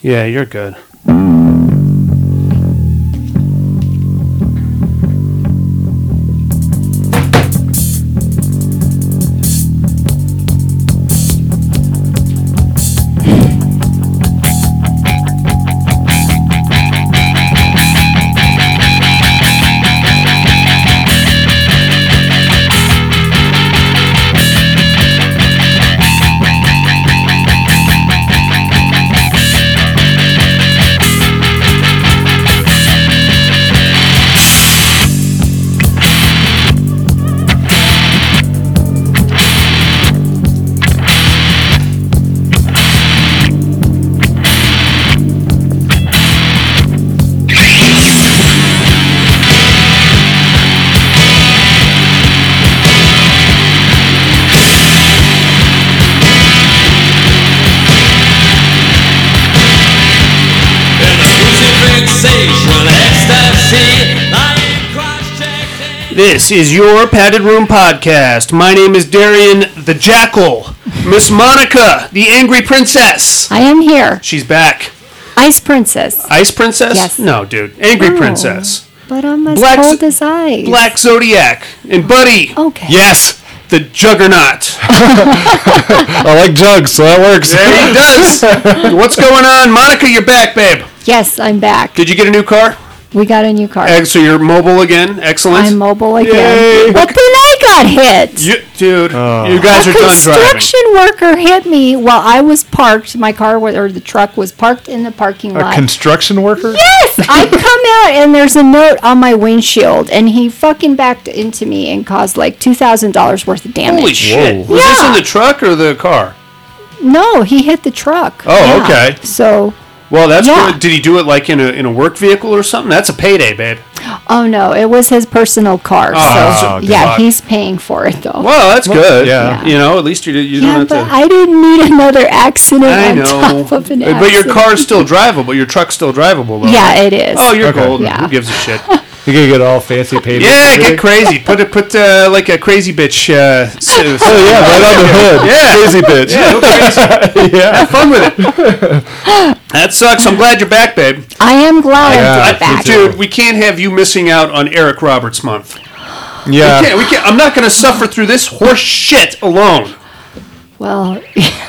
Yeah, you're good. This is your Padded Room Podcast. My name is Darian the Jackal. Miss Monica, the Angry Princess. I am here. She's back. Ice Princess. Ice Princess? Yes. No, dude. Angry Princess. But I'm as Black cold as ice. Black Zodiac. And Buddy. Okay. Yes. The Juggernaut. I like jugs, so that works. There he does. What's going on? Monica, you're back, babe. Yes, I'm back. Did you get a new car? We got a new car. So you're mobile again? Excellent. I'm mobile again. Yay. But then I got hit. Dude, you guys are done driving. A construction worker hit me while I was parked. My car or the truck was parked in the parking lot. A construction worker? Yes! I come out and there's a note on my windshield and he fucking backed into me and caused like $2,000 worth of damage. Holy shit. Whoa. Was this Yeah. in the truck or the car? No, he hit the truck. Oh, Yeah. okay. So... Well, that's Yeah. good. Did he do it like in a work vehicle or something? That's a payday, babe. Oh no, it was his personal car. Oh, so good yeah, luck. he's paying for it though. Well, that's good. yeah. You know, at least you yeah, don't have but to. I didn't need another accident I on know. top of an accident. But your car's still drivable. Your truck's still drivable, though. Yeah, it is. Oh, you're Okay. golden. Yeah. Who gives a shit? You're going to get all fancy paid. Yeah, get crazy. Put like a crazy bitch. Oh, yeah, right on the hood. Yeah. Crazy bitch. Yeah, go crazy. Yeah. Have fun with it. That sucks. I'm glad you're back, babe. I am glad Yeah, I'm back. Dude, we can't have you missing out on Eric Roberts Month. Yeah. We can't. I'm not going to suffer through this horse shit alone. Well,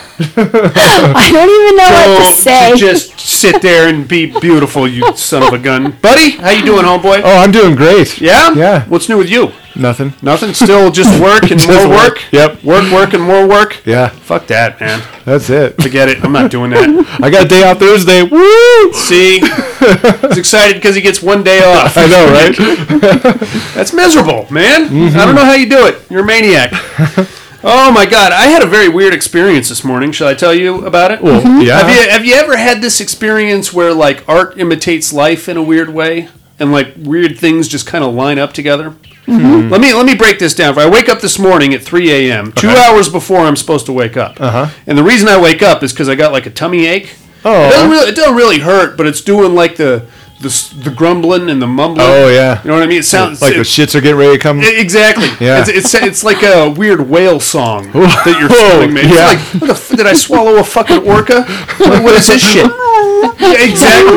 I don't even know what to say. Just sit there and be beautiful, you son of a gun. Buddy, how you doing, homeboy? Oh, I'm doing great. Yeah? Yeah. What's new with you? Nothing. Nothing? Still just work and Just more work? work. Yep. Work, and more work? Yeah. Fuck that, man. That's it. Forget it. I'm not doing that. I got a day off Thursday. Woo! See? He's excited because he gets one day off. I know, right? That's miserable, man. I don't know how you do it. You're a maniac. Oh my God! I had a very weird experience this morning. Shall I tell you about it? Well, yeah. Have you ever had this experience where like art imitates life in a weird way, and like weird things just kind of line up together? Mm-hmm. Let me break this down. I wake up this morning at 3 a.m. 2 hours before I'm supposed to wake up. And the reason I wake up is because I got like a tummy ache. Oh. It doesn't really hurt, but it's doing like the grumbling and the mumbling. Oh, yeah. You know what I mean? It sounds Like the shits are getting ready to come. Exactly. Yeah. It's like a weird whale song that you're feeling, man. Yeah. It's like, what the did I swallow a fucking orca? What is this shit? Yeah, exactly.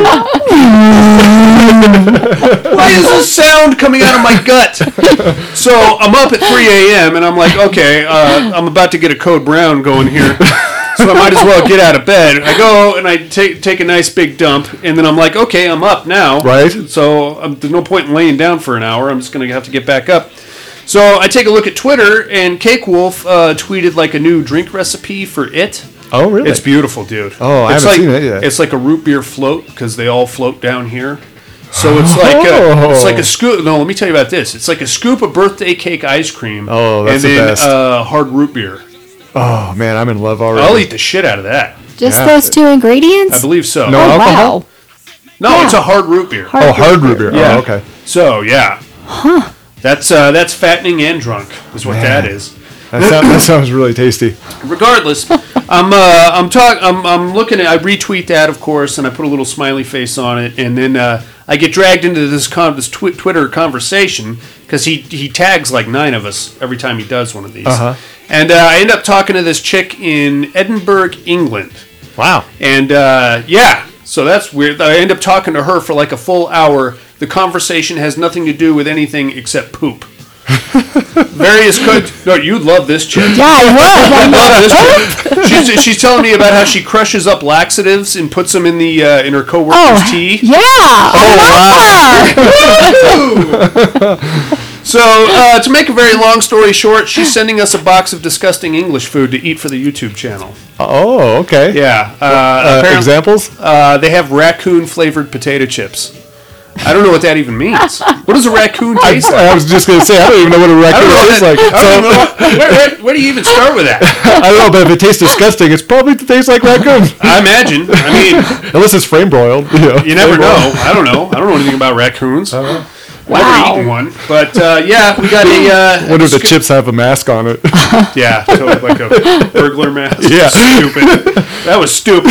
Why is this sound coming out of my gut? So I'm up at 3 a.m. and I'm like, okay, I'm about to get a Code Brown going here. So I might as well get out of bed. I go and I take a nice big dump, and then I'm like, okay, I'm up now. Right. So there's no point in laying down for an hour. I'm just going to have to get back up. So I take a look at Twitter, and Cake Wolf tweeted like a new drink recipe for it. Oh, really? It's beautiful, dude. Oh, I haven't seen it yet. It's like a root beer float because they all float down here. So it's like a scoop. No, let me tell you about this. It's like a scoop of birthday cake ice cream. Oh, that's and the then best. Hard root beer. Oh, man, I'm in love already. I'll eat the shit out of that. Just Yeah. those two ingredients? I believe so. No Oh, alcohol? wow. No, Yeah. it's a hard root beer. Hard root beer. Yeah. Oh, okay. So yeah. Huh. That's fattening and drunk is what Man. that is. That sounds really tasty. Regardless, I'm looking at. I retweet that, of course, and I put a little smiley face on it, and then I get dragged into this Twitter conversation because he tags like 9 of us every time he does one of these, and I end up talking to this chick in Edinburgh, England. Wow. And so So that's weird. I end up talking to her for like a full hour. The conversation has nothing to do with anything except poop. Various No, you'd love this chick. Yeah, I would. Love this chick. She's telling me about how she crushes up laxatives and puts them in the in her coworker's tea. Yeah. So, to make a very long story short, she's sending us a box of disgusting English food to eat for the YouTube channel. Oh, okay. Yeah. Apparently, Examples? they have raccoon-flavored potato chips. I don't know what that even means. What does a raccoon taste like? I was just going to say, I don't even know what a raccoon tastes like. Where do you even start with that? I don't know, but if it tastes disgusting, it's probably tastes like raccoon. I imagine. I mean, unless it's frame broiled. You never know. I don't know. I don't know anything about raccoons. Never eaten one, but yeah, we got a. Wonder if the chips have a mask on it. Yeah, totally, like a burglar mask. Yeah, stupid. That was stupid.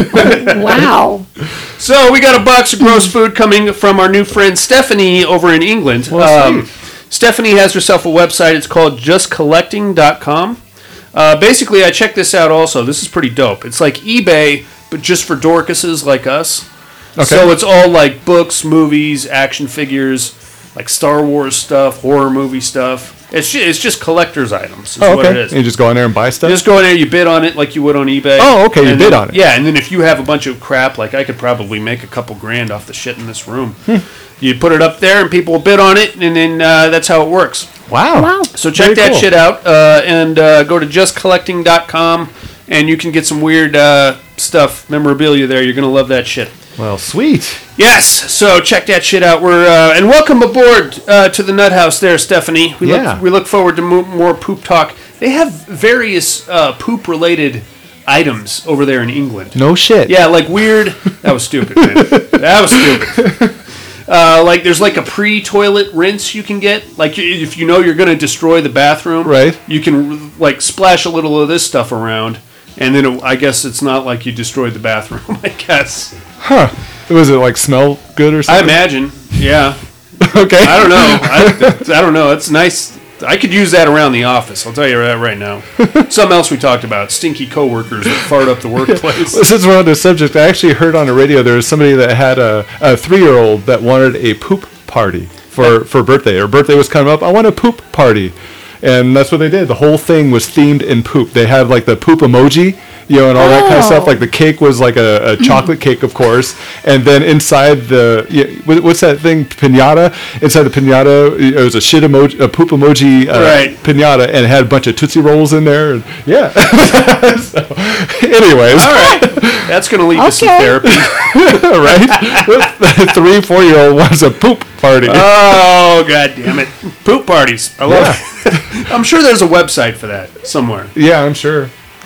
Wow. So we got a box of gross food coming from our new friend Stephanie over in England. Stephanie has herself a website. It's called JustCollecting.com. Basically, I checked this out. Also, this is pretty dope. It's like eBay, but just for dorcases like us. Okay. So it's all like books, movies, action figures, like Star Wars stuff, horror movie stuff. It's just collector's items. Is what it is. You just go in there and buy stuff? You just go in there, you bid on it like you would on eBay. Oh, okay, you bid on it. Yeah, and then if you have a bunch of crap, like I could probably make a couple grand off the shit in this room. You put it up there and people will bid on it, and then that's how it works. Wow. So check that shit out and go to justcollecting.com, and you can get some weird stuff, memorabilia there. You're going to love that shit. Well, sweet. Yes, so check that shit out. We're and welcome aboard to the Nut House there, Stephanie. We look forward to more poop talk. They have various poop-related items over there in England. No shit. Yeah, like weird... That was stupid, man. That was stupid. Like, there's like a pre-toilet rinse you can get. Like, if you know you're going to destroy the bathroom, right? You can, like, splash a little of this stuff around, and then I guess it's not like you destroyed the bathroom, I guess. Huh. Was it, like, smell good or something? I imagine, yeah. Okay. I don't know. I don't know. It's nice. I could use that around the office. I'll tell you that right now. Something else we talked about: stinky coworkers that fart up the workplace. Well, since we're on this subject, I actually heard on the radio there was somebody that had a 3-year-old that wanted a poop party for birthday. Her birthday was coming up. I want a poop party, and that's what they did. The whole thing was themed in poop. They had like the poop emoji. And all that kind of stuff. Like the cake was like a chocolate cake, of course, and then inside what's that thing? Pinata. Inside the pinata, it was a shit emoji, a poop emoji pinata, and it had a bunch of Tootsie Rolls in there. And, yeah. So, anyways, all right, that's gonna lead to some therapy, right? 3-4-year-old wants a poop party. Oh, god damn it! Poop parties. I love it. I'm sure there's a website for that somewhere. Yeah, I'm sure.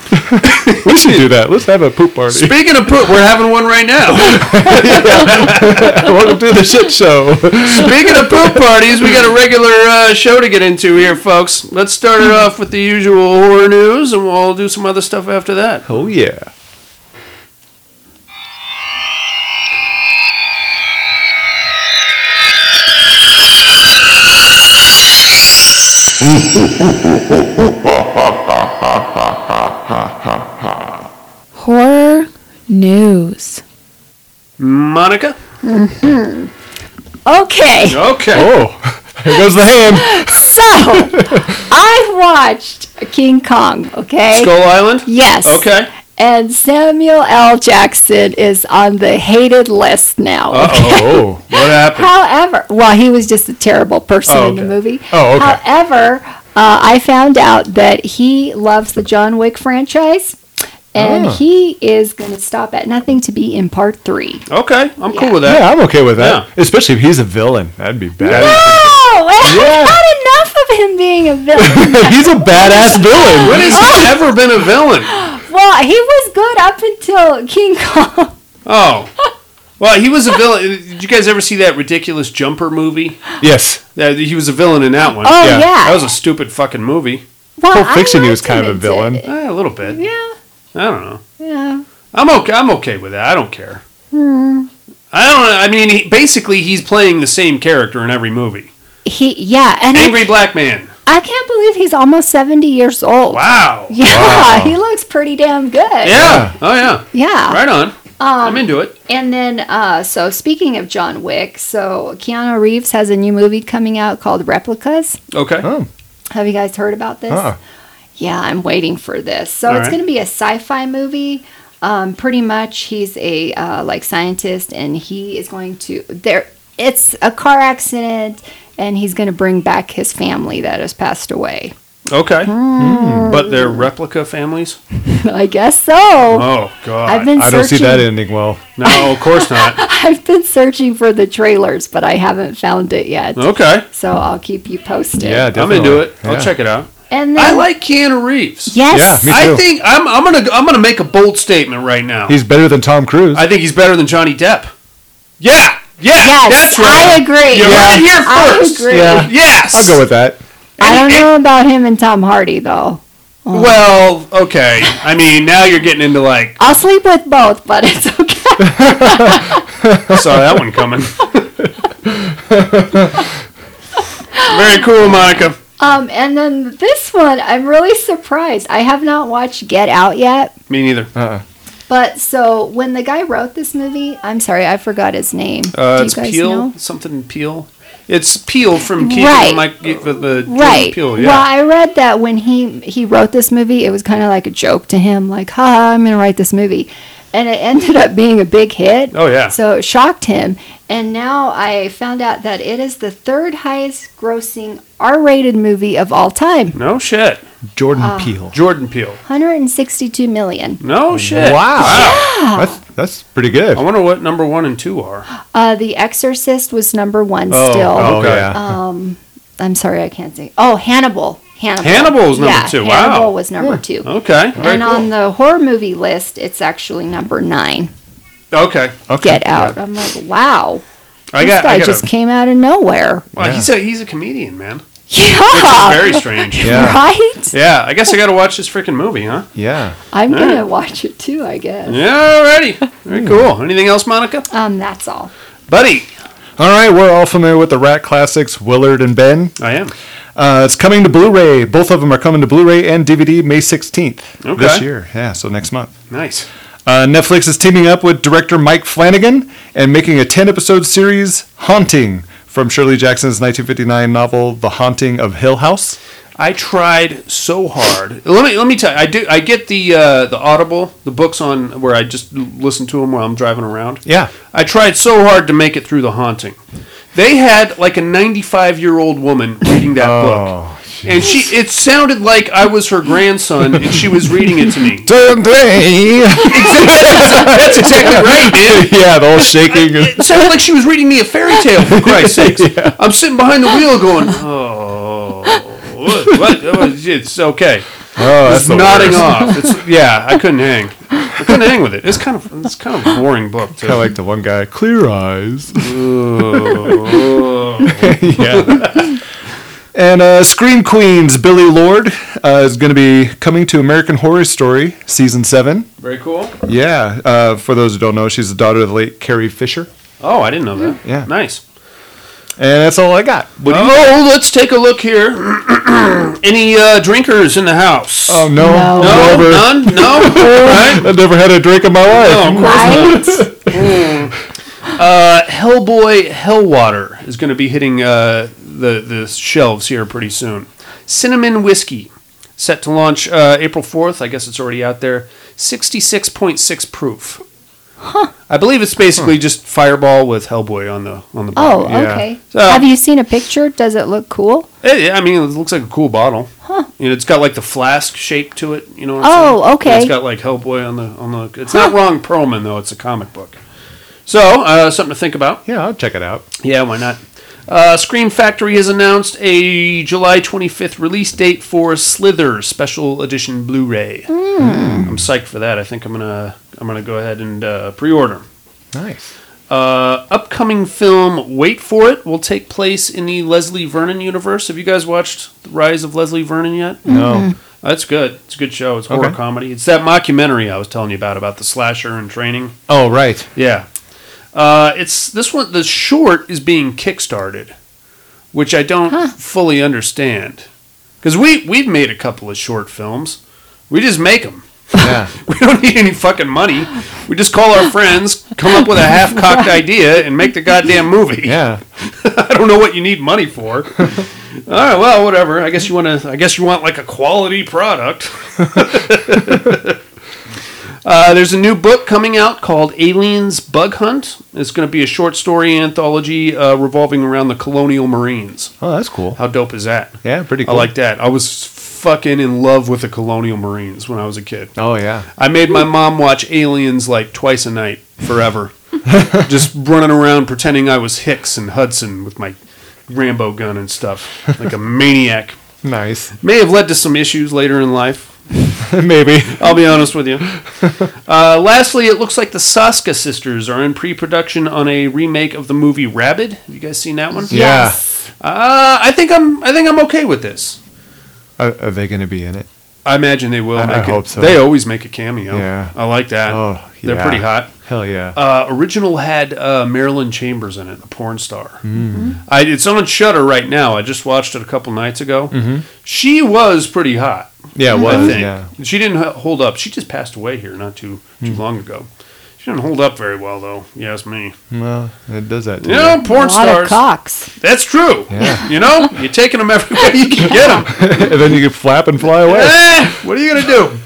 We should do that. Let's have a poop party. Speaking of poop, we're having one right now. Welcome to the shit show. Speaking of poop parties, we got a regular show to get into here, folks. Let's start it off with the usual horror news, and we'll do some other stuff after that. Oh, yeah. Horror news. Monica? Mm-hmm. Okay. Oh, here goes the hand. So, I watched King Kong, okay? Skull Island? Yes. Okay. And Samuel L. Jackson is on the hated list now. Okay? Oh, what happened? However, well, he was just a terrible person in the movie. Oh, okay. However, I found out that he loves the John Wick franchise. And he is going to stop at nothing to be in part 3. Okay, I'm cool with that. Yeah, I'm okay with that. Yeah. Especially if he's a villain. That'd be bad. No! I've had enough of him being a villain. He's a badass villain. When has he ever been a villain? Well, he was good up until King Kong. Oh. Well, he was a villain. Did you guys ever see that ridiculous Jumper movie? Yes. He was a villain in that one. Oh, yeah. That was a stupid fucking movie. Well, Pulp Fiction, he was kind of a villain. A little bit. Yeah. I don't know. Yeah. I'm okay with that. I don't care. I mean, basically, he's playing the same character in every movie. And Angry Black Man. I can't believe he's almost 70 years old. Wow. Yeah, wow. He looks pretty damn good. Yeah. Oh, yeah. Yeah. Right on. I'm into it. And then, so speaking of John Wick, so Keanu Reeves has a new movie coming out called Replicas. Okay. Oh. Have you guys heard about this? Yeah, I'm waiting for this. So All it's right. going to be a sci-fi movie. Pretty much, he's a like scientist, and he is going to there. It's a car accident, and he's going to bring back his family that has passed away. Okay. But they're replica families? I guess so. Oh, God. I've been I don't see searching. that ending well. No, of course not. I've been searching for the trailers, but I haven't found it yet. Okay. So I'll keep you posted. Yeah, I'm definitely. into it. I'll Yeah. check it out. And I then, like Keanu Reeves. yes. Yeah, me too. I think I'm gonna make a bold statement right now. He's better than Tom Cruise. I think he's better than Johnny Depp. Yeah. Yes, That's right. I agree. You heard it here I first. agree. Yeah. Yes. I'll go with that. I don't And- know about him and Tom Hardy though. Well, okay. I mean, now you're getting into like, I'll sleep with both, but it's okay. I saw that one coming. Very cool, Monica. And then this one, I'm really surprised. I have not watched Get Out yet. Me neither. But so when the guy wrote this movie, I'm sorry, I forgot his name. Do you It's guys Peel. know? Something Peel. It's Peel from Keeping Right. the Jordan Right. Peele. Yeah. Well, I read that when he wrote this movie, it was kind of like a joke to him, like, "Ha, I'm going to write this movie," and it ended up being a big hit. Oh, yeah. So it shocked him, and now I found out that it is the third highest grossing R-rated movie of all time, No shit. Jordan Peele. Jordan Peele. 162 million. No shit. Wow. That's pretty good. I wonder what number 1 and 2 are. The Exorcist was number one Oh, still. Oh, Okay. yeah. I'm sorry, I can't say. Oh, Hannibal. Hannibal was number 2. Wow. Hannibal was number 2. Okay. Very And cool. on the horror movie list, it's actually number 9. Okay. Get Out. I'm like, wow. I This guy got just came out of nowhere. Well, Yeah. he's a comedian, man. Yeah. Very strange. Yeah. Right? Yeah, I guess I got to watch this freaking movie, huh? Yeah. I'm going to watch it too, I guess. Yeah, alrighty. Very cool. Anything else, Monica? That's all. Buddy. All right, we're all familiar with the Rat classics, Willard and Ben. I am. It's coming to Blu-ray. Both of them are coming to Blu-ray and DVD May 16th Okay. this year. Yeah, so next month. Nice. Netflix is teaming up with director Mike Flanagan and making a 10-episode series, Haunting, from Shirley Jackson's 1959 novel, The Haunting of Hill House. I tried so hard. Let me tell you. I get the Audible, the books on where I just listen to them while I'm driving around. Yeah. I tried so hard to make it through The Haunting. They had like a 95-year-old woman reading that book. And it sounded like I was her grandson and she was reading it to me. That's exactly right, man. Yeah, the whole shaking. It sounded like she was reading me a fairy tale, for Christ's sakes. I'm sitting behind the wheel going, oh, what? It's okay. Oh, It's nodding off. I couldn't hang. I couldn't hang with it. It's kind of a boring book, too. Kind of like the one guy, clear eyes. Yeah. And Scream Queen's Billy Lord is going to be coming to American Horror Story Season 7. Very cool. Yeah, for those who don't know, she's the daughter of the late Carrie Fisher. Oh, I didn't know that. Yeah. Nice. And that's all I got. Let's take a look here. Any drinkers in the house? Oh, no. No. no, Never. none? No? All right. I've never had a drink in my life. No, of course Right? Hellboy Hellwater is going to be hitting the shelves here pretty soon. Cinnamon Whiskey, set to launch April 4th. I guess it's already out there. 66.6 proof. Huh. I believe it's basically just Fireball with Hellboy on the Oh, bottle. Yeah. okay. So- Have you seen a picture? Does it look cool? I mean, it looks like a cool bottle. Huh. You know, it's got like the flask shape to it. You know what I'm saying? Oh, okay. And it's got like Hellboy on the. It's not Ron Perlman though. It's a comic book. So something to think about. Yeah, I'll check it out. Yeah, why not? Scream Factory has announced a July 25th release date for Slither Special Edition Blu-ray. I'm psyched for that. I think I'm gonna go ahead and pre-order. Nice. Upcoming film, wait for it, will take place in the Leslie Vernon universe. Have you guys watched The Rise of Leslie Vernon yet? No. That's good. It's a good show. It's horror Okay. comedy. It's that mockumentary I was telling you about the slasher and training. Oh, right. Yeah. It's this one. The short is being kickstarted, which I don't fully understand. Because we've made a couple of short films. We just make them. Yeah. We don't need any fucking money. We just call our friends, come up with a half-cocked idea, and make the goddamn movie. Yeah. I don't know what you need money for. All right, well, whatever. I guess you want like a quality product. There's a new book coming out called Aliens Bug Hunt. It's going to be a short story anthology revolving around the Colonial Marines. Oh, that's cool. How dope is that? Yeah, pretty cool. I like that. I was fucking in love with the Colonial Marines when I was a kid. Oh, yeah. I made my mom watch Aliens like twice a night forever. Just running around pretending I was Hicks and Hudson with my Rambo gun and stuff. Like a maniac. Nice. May have led to some issues later in life. Maybe. I'll be honest with you. Lastly, it looks like the Saska sisters are in pre-production on a remake of the movie Rabid. Have you guys seen that one? Yeah. Yes. I think I'm okay with this. Are they going to be in it? I imagine they will. I hope so. They always make a cameo. Yeah. I like that. Oh, They're yeah. pretty hot. Hell yeah. Original had Marilyn Chambers in it, a porn star. It's on Shudder right now. I just watched it a couple nights ago. She was pretty hot. Yeah, it I was. think. Yeah. She didn't hold up. She just passed away here not too long ago. She didn't hold up very well, though. You ask me. Well, it does that too. You know, porn A lot stars. of cocks. That's true. Yeah. You know, you're taking them everywhere you can get them. And then you can flap and fly away. What are you gonna do?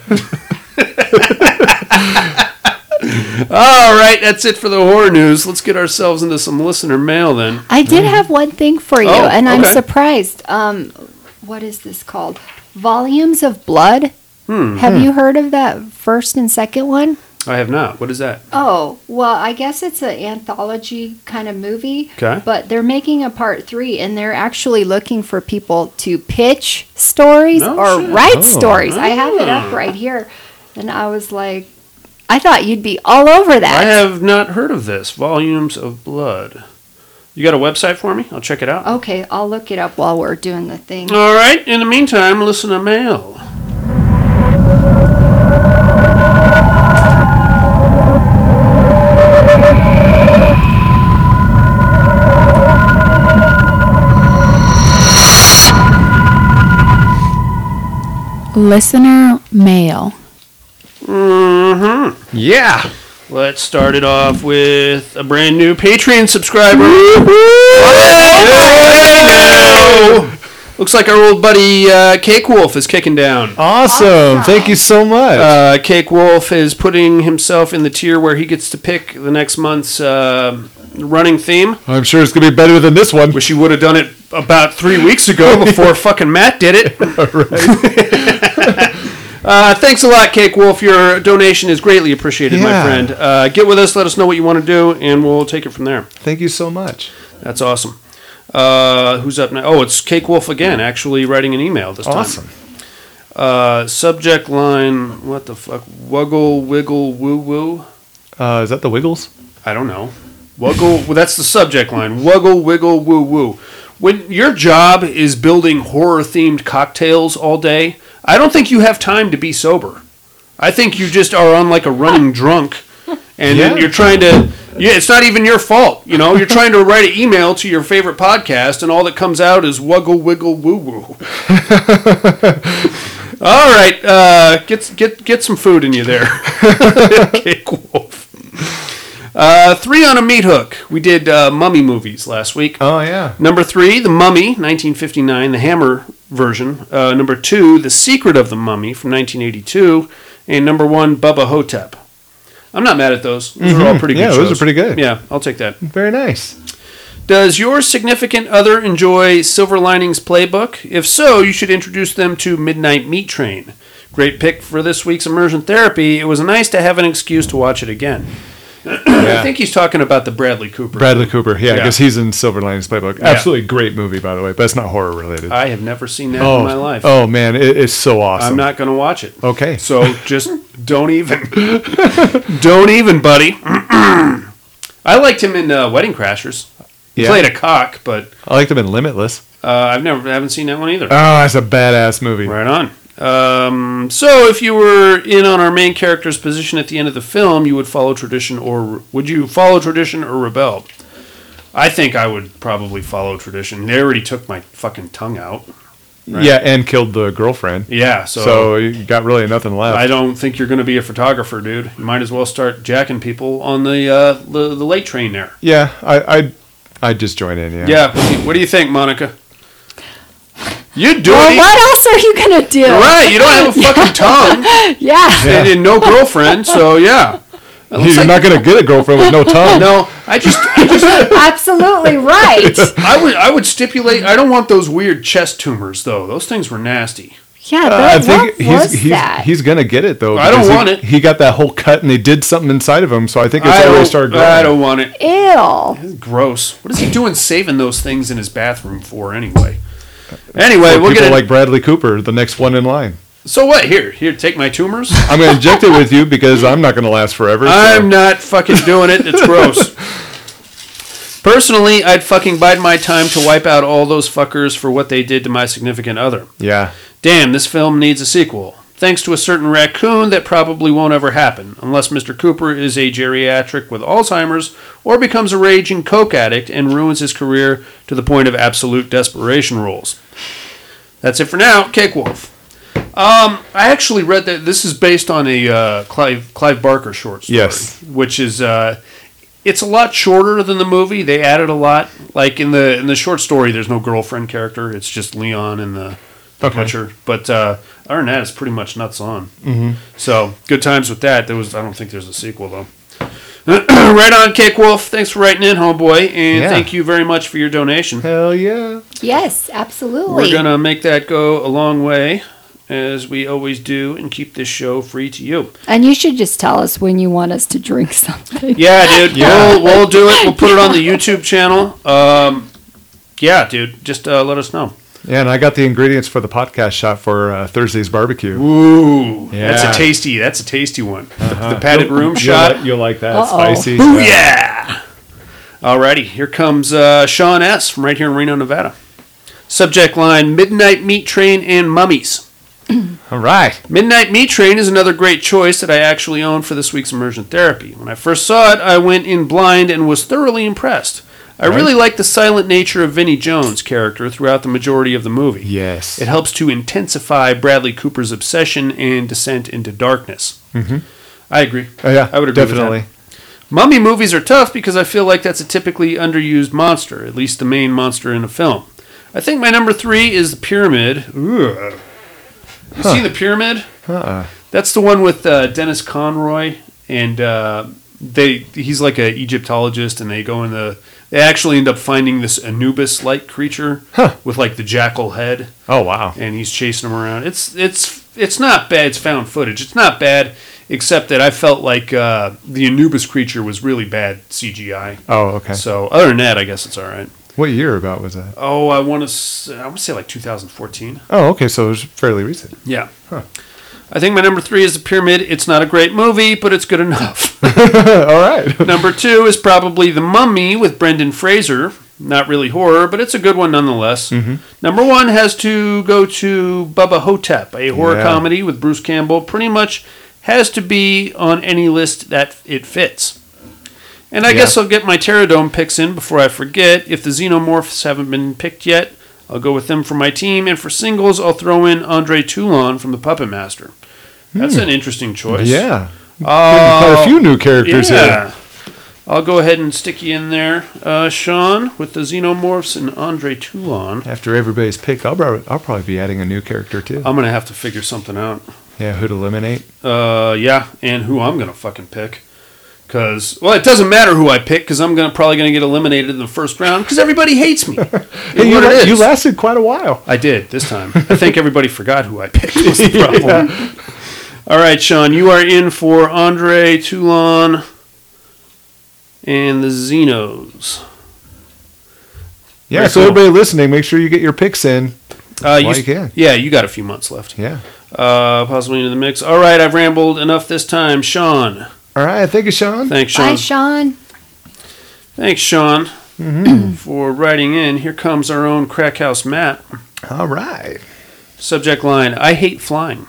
All right, that's it for the horror news. Let's get ourselves into some listener mail then. I did have one thing for you, Oh, and I'm okay. surprised. What is this called? Volumes of Blood. Have you heard of that first and second one? I have not. What is that? Oh, well, I guess it's an anthology kind of movie. Okay. But they're making a part 3, and they're actually looking for people to pitch stories Oh, or shit. write stories. I have it up right here. And I was like, I thought you'd be all over that. I have not heard of this. Volumes of Blood. You got a website for me? I'll check it out. Okay, I'll look it up while we're doing the thing. All right. In the meantime, listen to mail. Listener mail. Yeah. Let's start it off with a brand new Patreon subscriber. Hey, looks like our old buddy Cake Wolf is kicking down. Awesome. Thank you so much. Cake Wolf is putting himself in the tier where he gets to pick the next month's running theme. I'm sure it's going to be better than this one. Wish he would have done it about 3 weeks ago before fucking Matt did it. Thanks a lot, Cake Wolf. Your donation is greatly appreciated, my Yeah. friend. Get with us. Let us know what you want to do, and we'll take it from there. Thank you so much. That's awesome. Who's up now? Oh, it's Cake Wolf again, actually writing an email this time. Awesome. Subject line, what the fuck? Wuggle, wiggle, woo woo? Is that the Wiggles? I don't know. Wuggle, well, that's the subject line. Wuggle, wiggle, woo woo. When your job is building horror-themed cocktails all day, I don't think you have time to be sober. I think you just are on like a running drunk, and Yeah. you're trying to. Yeah, it's not even your fault. You know, you're trying to write an email to your favorite podcast, and all that comes out is wuggle, wiggle, woo woo. All right, get some food in you there, Cake Wolf. 3 on a meat hook. We did Mummy movies last week. Oh, yeah. Number 3, The Mummy, 1959, the Hammer version. Number 2, The Secret of the Mummy from 1982. And number 1, Bubba Hotep. I'm not mad at those. Those are all pretty good Yeah, shows. those are pretty good. Yeah, I'll take that. Very nice. Does your significant other enjoy Silver Linings Playbook? If so, you should introduce them to Midnight Meat Train. Great pick for this week's immersion therapy. It was nice to have an excuse to watch it again. I think he's talking about the Bradley Cooper. Bradley Cooper, yeah, Yeah. because he's in Silver Linings Playbook. Absolutely great movie, by the way, but it's not horror related. I have never seen that in my life. Oh man, it's so awesome. I'm not going to watch it. Okay. So just don't even. Don't even, buddy. I liked him in Wedding Crashers. He Yeah. played a cock, but I liked him in Limitless. haven't seen that one either. Oh, that's a badass movie. Right on. So if you were in on our main character's position at the end of the film, you would follow tradition, or would you follow tradition or rebel? I think I would probably follow tradition. They already took my fucking tongue out. Right? Yeah, and killed the girlfriend. Yeah. So you got really nothing left. I don't think you're going to be a photographer, dude. You might as well start jacking people on the late train there. Yeah, I'd just join in. Yeah. Yeah. What do you think, Monica? You do Well, it. what else are you gonna do? You're right. You don't have a fucking tongue Yeah. and no girlfriend. So yeah. You're not gonna get a girlfriend with no tongue. No, I just Absolutely right. I would stipulate. I don't want those weird chest tumors though. Those things were nasty. Yeah, I but think what was that? he's gonna get it though. I don't because want it. He got that whole cut, and they did something inside of him. So I think it's already started growing. I don't want it. Ew. Gross. What is he doing saving those things in his bathroom for anyway? Anyway, For we'll people get like Bradley Cooper, the next one in line. So what? Here, take my tumors. I'm gonna inject it with you because I'm not gonna last forever. So. I'm not fucking doing it. It's gross. Personally, I'd fucking bide my time to wipe out all those fuckers for what they did to my significant other. Yeah. Damn, this film needs a sequel. Thanks to a certain raccoon, that probably won't ever happen, unless Mr. Cooper is a geriatric with Alzheimer's or becomes a raging coke addict and ruins his career to the point of absolute desperation rules. That's it for now. Cake Wolf. I actually read that this is based on a Clive Barker short story. Yes. Which is it's a lot shorter than the movie. They added a lot. Like in the short story, there's no girlfriend character. It's just Leon and the butcher. But other than that, it's pretty much nuts on. Mm-hmm. So good times with that. I don't think there's a sequel though. Right on, Cake Wolf. Thanks for writing in, homeboy, and thank you very much for your donation. Hell yeah. Yes, absolutely. We're gonna make that go a long way, as we always do, and keep this show free to you. And you should just tell us when you want us to drink something. Yeah, dude. Yeah. We'll do it. We'll put it on the YouTube channel. Yeah, dude. Just let us know. Yeah, and I got the ingredients for the podcast shot for Thursday's barbecue. Ooh, Yeah. that's a tasty one. The padded room shot. You'll like that. Uh-oh. Spicy. Ooh, yeah. Alrighty, here comes Sean S. from right here in Reno, Nevada. Subject line: Midnight Meat Train and Mummies. All right. Midnight Meat Train is another great choice that I actually own for this week's immersion therapy. When I first saw it, I went in blind and was thoroughly impressed. I really like the silent nature of Vinnie Jones' character throughout the majority of the movie. Yes. It helps to intensify Bradley Cooper's obsession and descent into darkness. Mm-hmm. I agree. Oh, yeah, I would agree definitely. with that. Mummy movies are tough because I feel like that's a typically underused monster, at least the main monster in a film. I think my number 3 is The Pyramid. Ugh. You seen The Pyramid? That's the one with Dennis Conroy, and he's like an Egyptologist, and they actually end up finding this Anubis-like creature with like the jackal head. Oh, wow. And he's chasing them around. It's not bad. It's found footage. It's not bad, except that I felt like the Anubis creature was really bad CGI. Oh, okay. So other than that, I guess it's all right. What year about was that? Oh, I want to say like 2014. Oh, okay. So it was fairly recent. Yeah. I think my number 3 is The Pyramid. It's not a great movie, but it's good enough. All right. Number 2 is probably The Mummy with Brendan Fraser. Not really horror, but it's a good one nonetheless. Mm-hmm. Number 1 has to go to Bubba Hotep, a horror comedy with Bruce Campbell. Pretty much has to be on any list that it fits. And I guess I'll get my Pterodome picks in before I forget. If the Xenomorphs haven't been picked yet, I'll go with them for my team. And for singles, I'll throw in Andre Toulon from The Puppet Master. That's an interesting choice. Yeah. Quite a few new characters here. I'll go ahead and stick you in there, Sean, with the Xenomorphs and Andre Toulon. After everybody's picked, I'll probably be adding a new character too. I'm going to have to figure something out. Yeah, who'd eliminate? Yeah, and who I'm going to fucking pick. Because, well, it doesn't matter who I pick, because I'm probably going to get eliminated in the first round, because everybody hates me. Hey, you lasted quite a while. I did, this time. I think everybody forgot who I picked was the problem. Yeah. All right, Sean, you are in for Andre Toulon and the Xenos. Yeah, so everybody listening, make sure you get your picks in while you can. Yeah, you got a few months left. Yeah. Possibly into the mix. All right, I've rambled enough this time. Sean. All right, thank you, Sean. Thanks, Sean. Bye, Sean. Thanks, Sean, for writing in. Here comes our own Crackhouse Matt. All right. Subject line: I hate flying.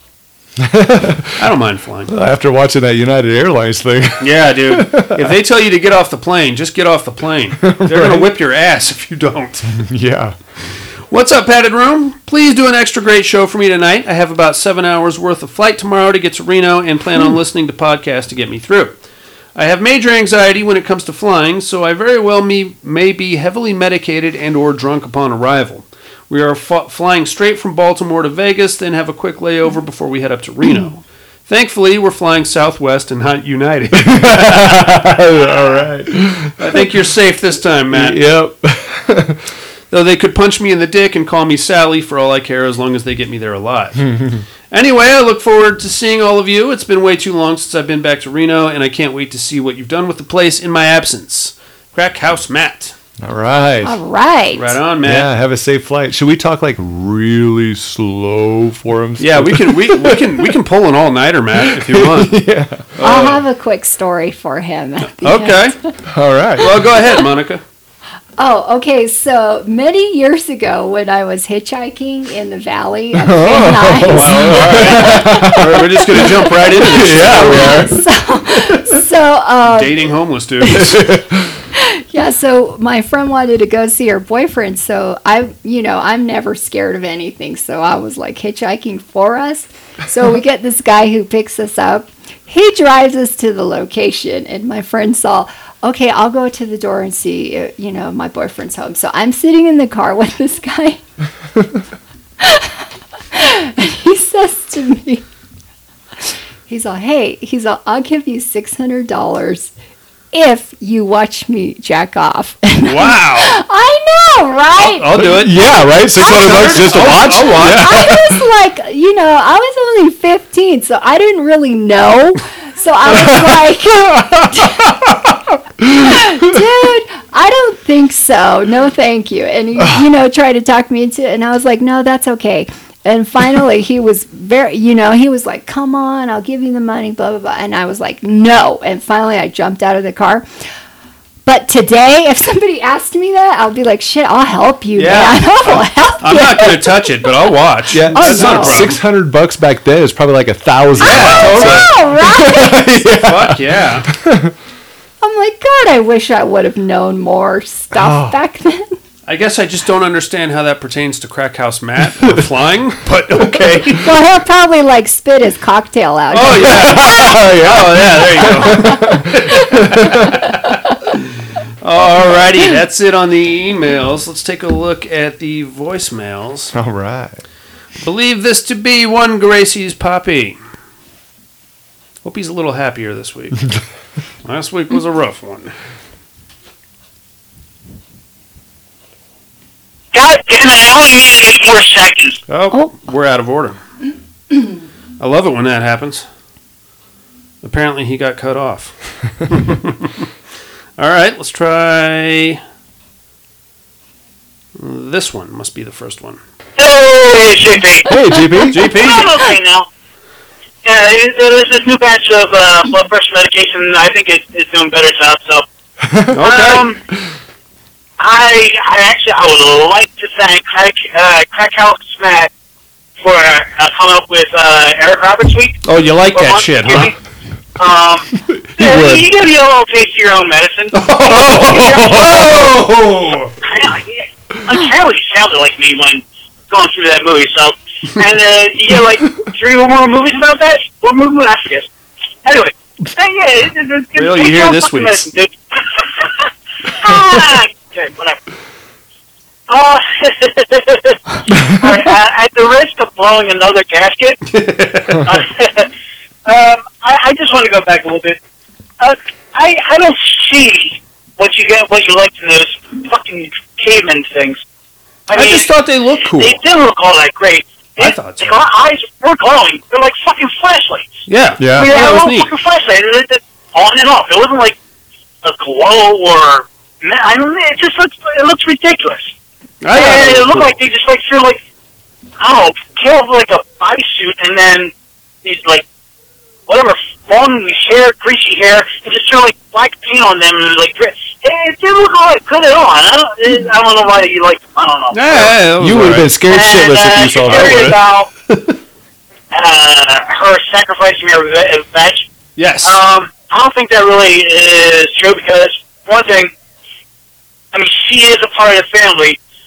I don't mind flying. After watching that United Airlines thing. Yeah, dude. If they tell you to get off the plane, just get off the plane. They're going to whip your ass if you don't. Yeah. What's up, Padded Room? Please do an extra great show for me tonight. I have about 7 hours worth of flight tomorrow to get to Reno and plan on listening to podcasts to get me through. I have major anxiety when it comes to flying, so I very well may be heavily medicated and or drunk upon arrival. We are flying straight from Baltimore to Vegas, then have a quick layover before we head up to Reno. Thankfully, we're flying Southwest and not United. All right. I think you're safe this time, Matt. Yep. Though they could punch me in the dick and call me Sally for all I care as long as they get me there alive. Anyway, I look forward to seeing all of you. It's been way too long since I've been back to Reno, and I can't wait to see what you've done with the place in my absence. Crack House Matt. All right. All right. Right on, Matt. Yeah, have a safe flight. Should we talk like really slow for him? Yeah, we can pull an all-nighter, Matt, if you want. Yeah. I'll have a quick story for him. At the Okay. end. All right. Well, go ahead, Monica. Oh, okay. So many years ago, when I was hitchhiking in the valley of Van Nuys, All right, we're just going to jump right into this. Yeah, we are. so Dating homeless dudes. yeah, so my friend wanted to go see her boyfriend. So I'm never scared of anything. So I was like hitchhiking for us. So we get this guy who picks us up. He drives us to the location, and my friend saw, okay, I'll go to the door and see, my boyfriend's home. So I'm sitting in the car with this guy. And he says to me, I'll give you $600 if you watch me jack off. Wow. I know, right? I'll do it. Yeah, right? $600 just to watch? I'll watch. I was like, I was only 15, so I didn't really know. So I was like, dude, I don't think so. No, thank you. And he, tried to talk me into it, and I was like, no, that's okay. And finally, he was he was like, come on, I'll give you the money, blah, blah, blah. And I was like, no. And finally, I jumped out of the car. But today, if somebody asked me that, I'll be like, shit, I'll help you, man. I'll help you. I'm not going to touch it, but I'll watch. Yeah, That's not a problem. $600 back then is probably like $1,000. Right? Fuck yeah. I'm like, God, I wish I would have known more stuff back then. I guess I just don't understand how that pertains to Crack House Matt or flying, but okay. Well, he'll probably spit his cocktail out. Oh, yeah. There you go. Alrighty, that's it on the emails. Let's take a look at the voicemails. All right. Believe this to be one Gracie's Poppy. Hope he's a little happier this week. Last week was a rough one. God damn it, I only need 8 more seconds. Oh, we're out of order. I love it when that happens. Apparently he got cut off. All right, let's try this one. Must be the first one. Hey, JP. Hey, GP. GP. I'm okay now. Yeah, there's this new batch of blood pressure medication. I think it's doing better job. So, Okay. I would like to thank Crack House Matt for coming up with Eric Roberts Week. Oh, you like that shit, huh? You give you a little taste of your own medicine. Oh! Uncanny sounded like me when going through that movie. So, and you get like 3 or more movies about that. What movie? I forget. Anyway, Well, you hear this week's. Okay, whatever. At the risk of blowing another gasket, I just want to go back a little bit. I don't see what you like to those fucking caveman things. I just thought they looked cool. They didn't look all that great. I thought so. Their eyes were glowing. They're like fucking flashlights. Yeah. Yeah. I mean, that was a neat. fucking flashlight, on and off. It wasn't like a glow or. I don't know. It just looks ridiculous. It looked like they just threw I don't know, killed like a bodysuit and then these whatever long hair, greasy hair, and just threw black paint on them and it didn't look all that good at all. I don't know why you I don't know. Yeah, You would have been scared shitless if you saw that. About her sacrificing her veg. Yes. I don't think that really is true because one thing, I mean, she is a part of the family,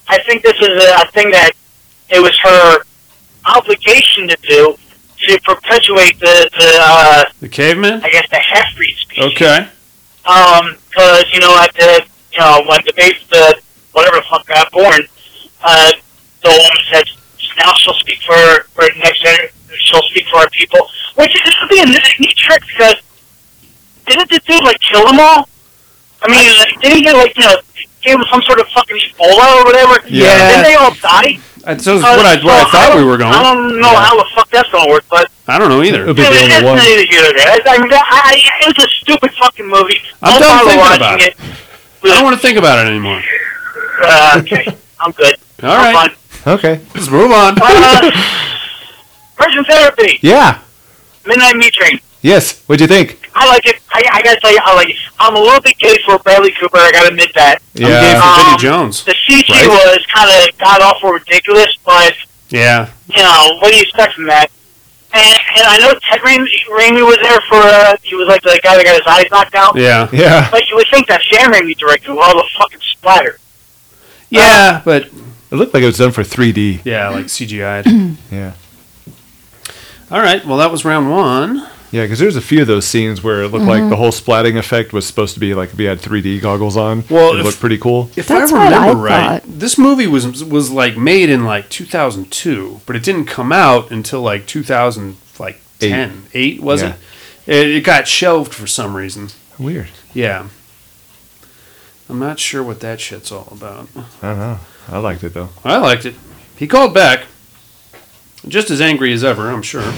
I think this is a thing that it was her obligation to do to perpetuate the caveman. I guess the half-breed species. Okay. Because at when the whatever the fuck got born, the woman said now she'll speak for the next generation. She'll speak for our people, which is would be a neat trick because didn't the dude kill them all? I mean, didn't he gave them some sort of fucking Ebola or whatever? Yeah. Didn't they all die? So what I thought we were going. I don't know how the fuck that's going to work, but I don't know either. It'll be the only one. It was a stupid fucking movie. I'm done thinking about it. I don't want to think about it anymore. Okay, I'm good. All right. Okay. Let's move on. Virgin Therapy. Yeah. Midnight Meat Train. Yes. What'd you think? I like it. I gotta tell you, I like it. I'm a little bit gay for Bradley Cooper. I gotta admit that. I'm gay for Vinnie Jones. The CG was kind of god awful ridiculous, but yeah, what do you expect from that? And I know Ted Raimi was there for. He was like the guy that got his eyes knocked out. Yeah. But you would think that Sam Raimi directed with all the fucking splatter. Yeah, but it looked like it was done for 3D. Yeah, like CGI'd. Yeah. All right. Well, that was round one. Yeah, because there's a few of those scenes where it looked like the whole splatting effect was supposed to be like if you had 3D goggles on. Well, it looked pretty cool. If I remember right, this movie was made in 2002, but it didn't come out until 2010, 8 was it? It got shelved for some reason. Weird. Yeah. I'm not sure what that shit's all about. I don't know. I liked it though. I liked it. He called back. Just as angry as ever, I'm sure.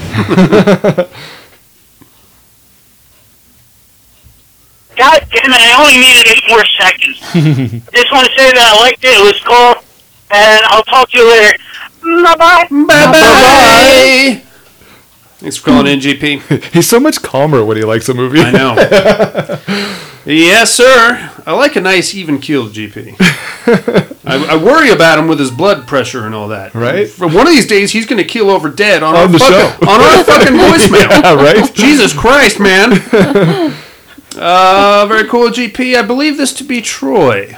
God damn it, I only needed 8 more seconds. I just want to say that I liked it. It was cool. And I'll talk to you later. Bye-bye. Bye-bye. Thanks for calling in, GP. He's so much calmer when he likes a movie. I know. Yes, sir. I like a nice, even-keeled GP. I worry about him with his blood pressure and all that. Right? For one of these days, he's going to keel over dead on our fucking voicemail. Yeah, right? Jesus Christ, man. Very cool, GP. I believe this to be Troy.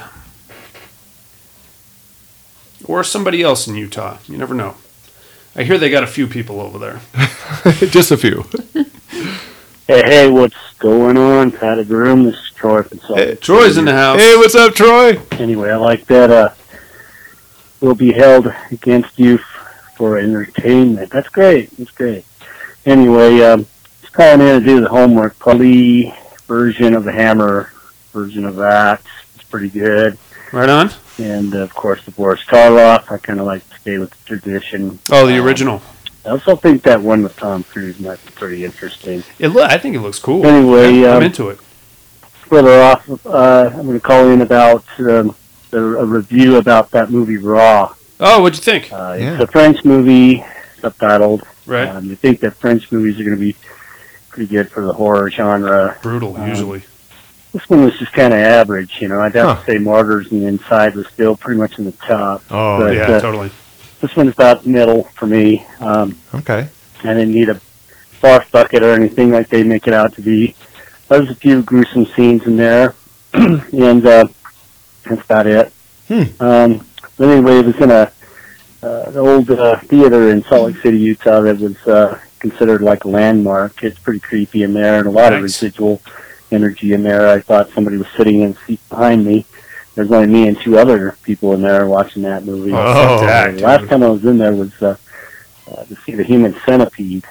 Or somebody else in Utah. You never know. I hear they got a few people over there. Just a few. Hey, what's going on? Padded room. This is Troy from Salt Lake. Troy's in the house. Hey, what's up, Troy? Anyway, I like that will be held against you for entertainment. That's great. That's great. Anyway, just calling in to do the homework. Probably version of the Hammer version of that. It's pretty good. Right on. And, of course, the Boris Karloff. I kind of like to stay with the tradition. Oh, the original. I also think that one with Tom Cruise might be pretty interesting. I think it looks cool. Anyway, I'm into it. Further off, I'm going to call in about a review about that movie Raw. Oh, what'd you think? It's a French movie, subtitled. Right. You think that French movies are going to be pretty good for the horror genre. Brutal, usually. This one was just kind of average, I'd have to say Martyrs and Inside was still pretty much in the top. Oh, but, yeah, totally. This one's about middle for me. Okay. I didn't need a barf bucket or anything like they make it out to be. There's a few gruesome scenes in there, and that's about it. But anyway, it was in an old theater in Salt Lake City, Utah that was considered like a landmark. It's pretty creepy in there and a lot of residual energy in there. I thought somebody was sitting in the seat behind me. There's only me and 2 other people in there watching that movie. The last time I was in there was to see the Human Centipede.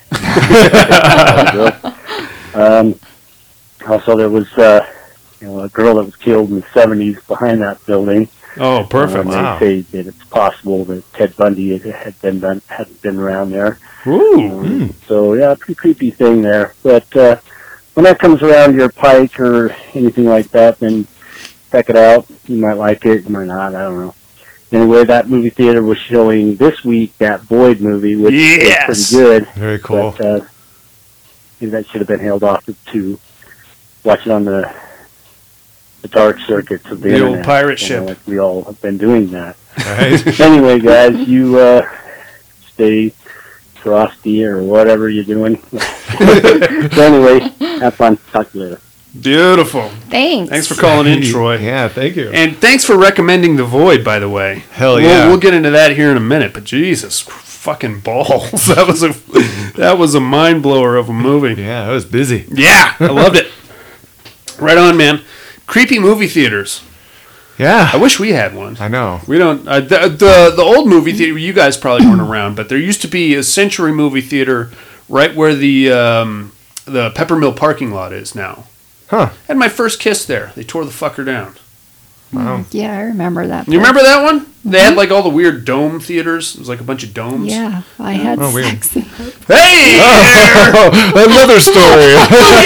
Also, there was a girl that was killed in the 70s behind that building. Oh, perfect! They say that it's possible that Ted Bundy had been around there. Ooh. So yeah, pretty creepy thing there. But when that comes around your pike or anything like that, then check it out. You might like it, you might not. I don't know. Anyway, that movie theater was showing this week that Boyd movie, which is pretty good. Very cool. But maybe that should have been held off to watch it on the dark circuits of the internet. Old pirate ship. Like we all have been doing that. Right. Anyway, guys, you stay frosty or whatever you're doing. So anyway, have fun. Talk to you later. Beautiful. Thanks. Thanks for calling in, Troy. Yeah, thank you. And thanks for recommending The Void, by the way. Hell yeah. We'll get into that here in a minute, but Jesus fucking balls. That was a mind blower of a movie. Yeah, I was busy. Yeah, I loved it. Right on, man. Creepy movie theaters. Yeah. I wish we had one. I know. We don't. The old movie theater, you guys probably weren't around, but there used to be a Century movie theater right where the Peppermill parking lot is now. Huh. Had my first kiss there. They tore the fucker down. Wow. Yeah, I remember that. You remember that one? They had like all the weird dome theaters. It was like a bunch of domes. Yeah, I had weird. sex. Hey! Another story.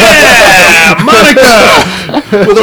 Yeah! Monica! With a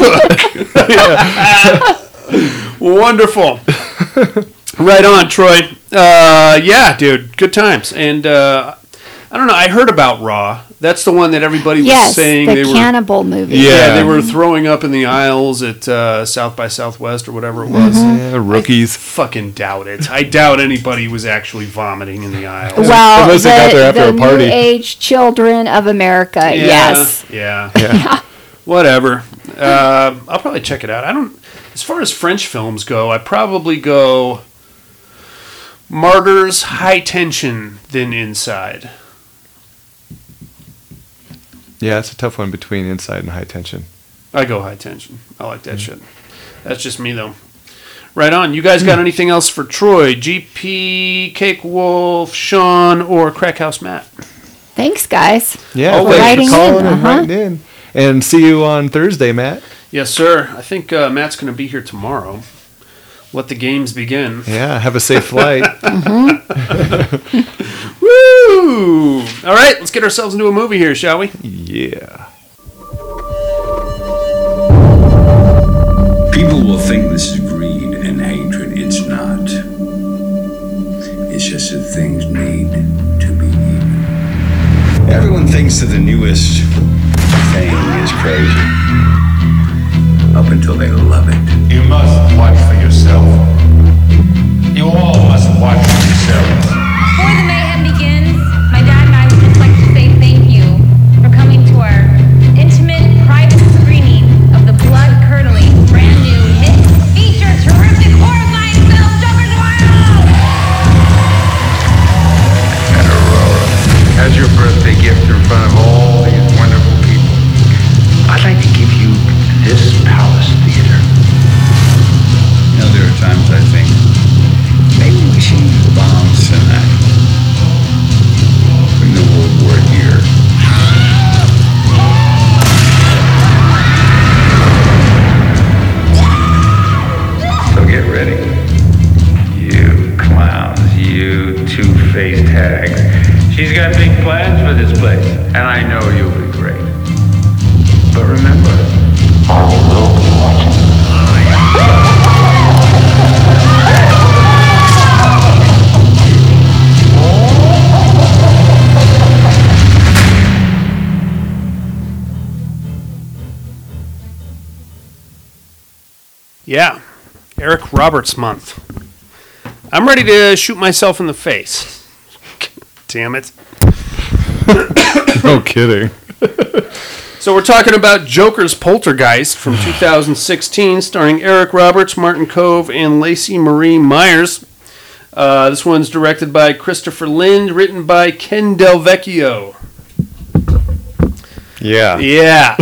right hook. Wonderful. Right on, Troy. Yeah, dude. Good times. And I don't know. I heard about Raw. That's the one that everybody was saying the they were cannibal movie. Yeah. they were throwing up in the aisles at South by Southwest or whatever it was. Yeah, rookies. I fucking doubt it. I doubt anybody was actually vomiting in the aisles. Well, Unless they got there after the a party. New Age children of America. Yes. Yeah. Yeah. Whatever. I'll probably check it out. As far as French films go, I probably go Martyrs, High Tension, then Inside. Yeah, it's a tough one between Inside and High Tension. I go High Tension. I like that shit. That's just me, though. Right on. You guys got anything else for Troy, GP, Cake Wolf, Sean, or Crackhouse Matt? Thanks, guys. Yeah, Always. thanks for calling and Uh-huh. writing in. And see you on Thursday, Matt. Yes, sir. I think Matt's going to be here tomorrow. Let the games begin. Yeah, have a safe flight. Woo! All right, let's get ourselves into a movie here, shall we? Yeah. People will think this is greed and hatred. It's not. It's just that things need to be even. Everyone thinks that the newest thing is crazy. Up until they love it. You must watch for yourself. You all must watch for yourselves. Before the mayhem begins, my dad and I would just like to say thank you for coming to our intimate, private screening of the blood-curdling, brand-new, hit-feature, terrific, horrifying film, Joker's Wild! And Aurora, as your birthday gift in front of all these wonderful people, I'd like to give you this Palace Theater. You know, there are times I think maybe we should use the bombs tonight. Bring the World War here. So get ready. You clowns, you two-faced hags. She's got big plans for this place, and I know you'll be great. But remember, I will be watching. Yeah. Eric Roberts month. I'm ready to shoot myself in the face. Damn it. No kidding. So we're talking about Joker's Poltergeist from 2016, starring Eric Roberts, Martin Kove, and Lacey Marie Myers. This one's directed by Christopher Lind, written by Ken Del Vecchio. Yeah. Yeah.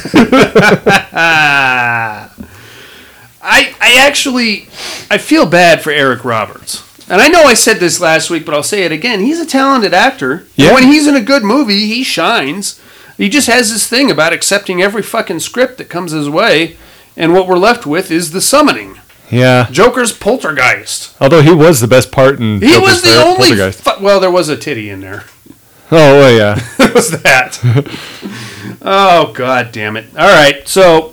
I feel bad for Eric Roberts. And I know I said this last week, but I'll say it again. He's a talented actor. Yeah. And when he's in a good movie, he shines. He just has this thing about accepting every fucking script that comes his way, and what we're left with is The Summoning. Yeah. Joker's Poltergeist. Although he was the best part in He Joker's was the only... Poltergeist. well, there was a titty in there. Oh, well, yeah. It was that. Oh, God damn it. All right, so...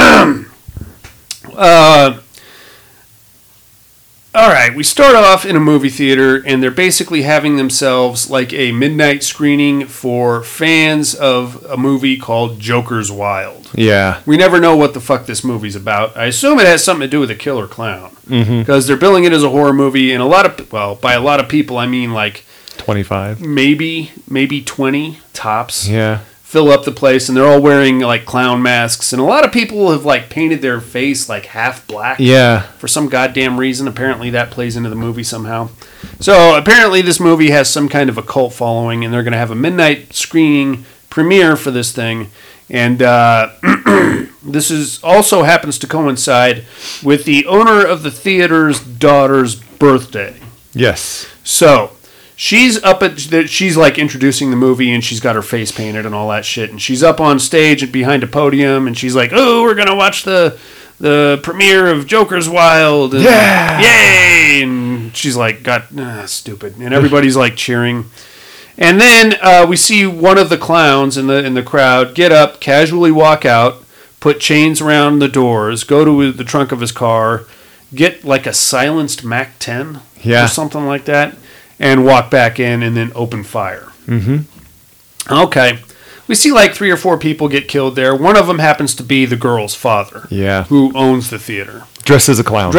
all right, we start off in a movie theater, and they're basically having themselves like a midnight screening for fans of a movie called Joker's Wild. Yeah. We never know what the fuck this movie's about. I assume it has something to do with a killer clown. Because they're billing it as a horror movie, and by a lot of people, I mean like 25. maybe 20 tops. Yeah. fill up the place, and they're all wearing like clown masks, and a lot of people have like painted their face like half black. Yeah. For some goddamn reason. Apparently that plays into the movie somehow. So apparently this movie has some kind of a cult following, and they're going to have a midnight screening premiere for this thing. And this is also happens to coincide with the owner of the theater's daughter's birthday. Yes. So she's she's like introducing the movie, and she's got her face painted and all that shit, and she's up on stage and behind a podium, and she's like, "Oh, we're gonna watch the premiere of Joker's Wild, and yay!" And she's like, stupid," and everybody's like cheering. And then we see one of the clowns in the crowd get up, casually walk out, put chains around the doors, go to the trunk of his car, get like a silenced MAC-10 or something like that, and walk back in and then open fire. Mm-hmm. Okay. We see like 3 or 4 people get killed there. One of them happens to be the girl's father, who owns the theater. Dressed as a clown.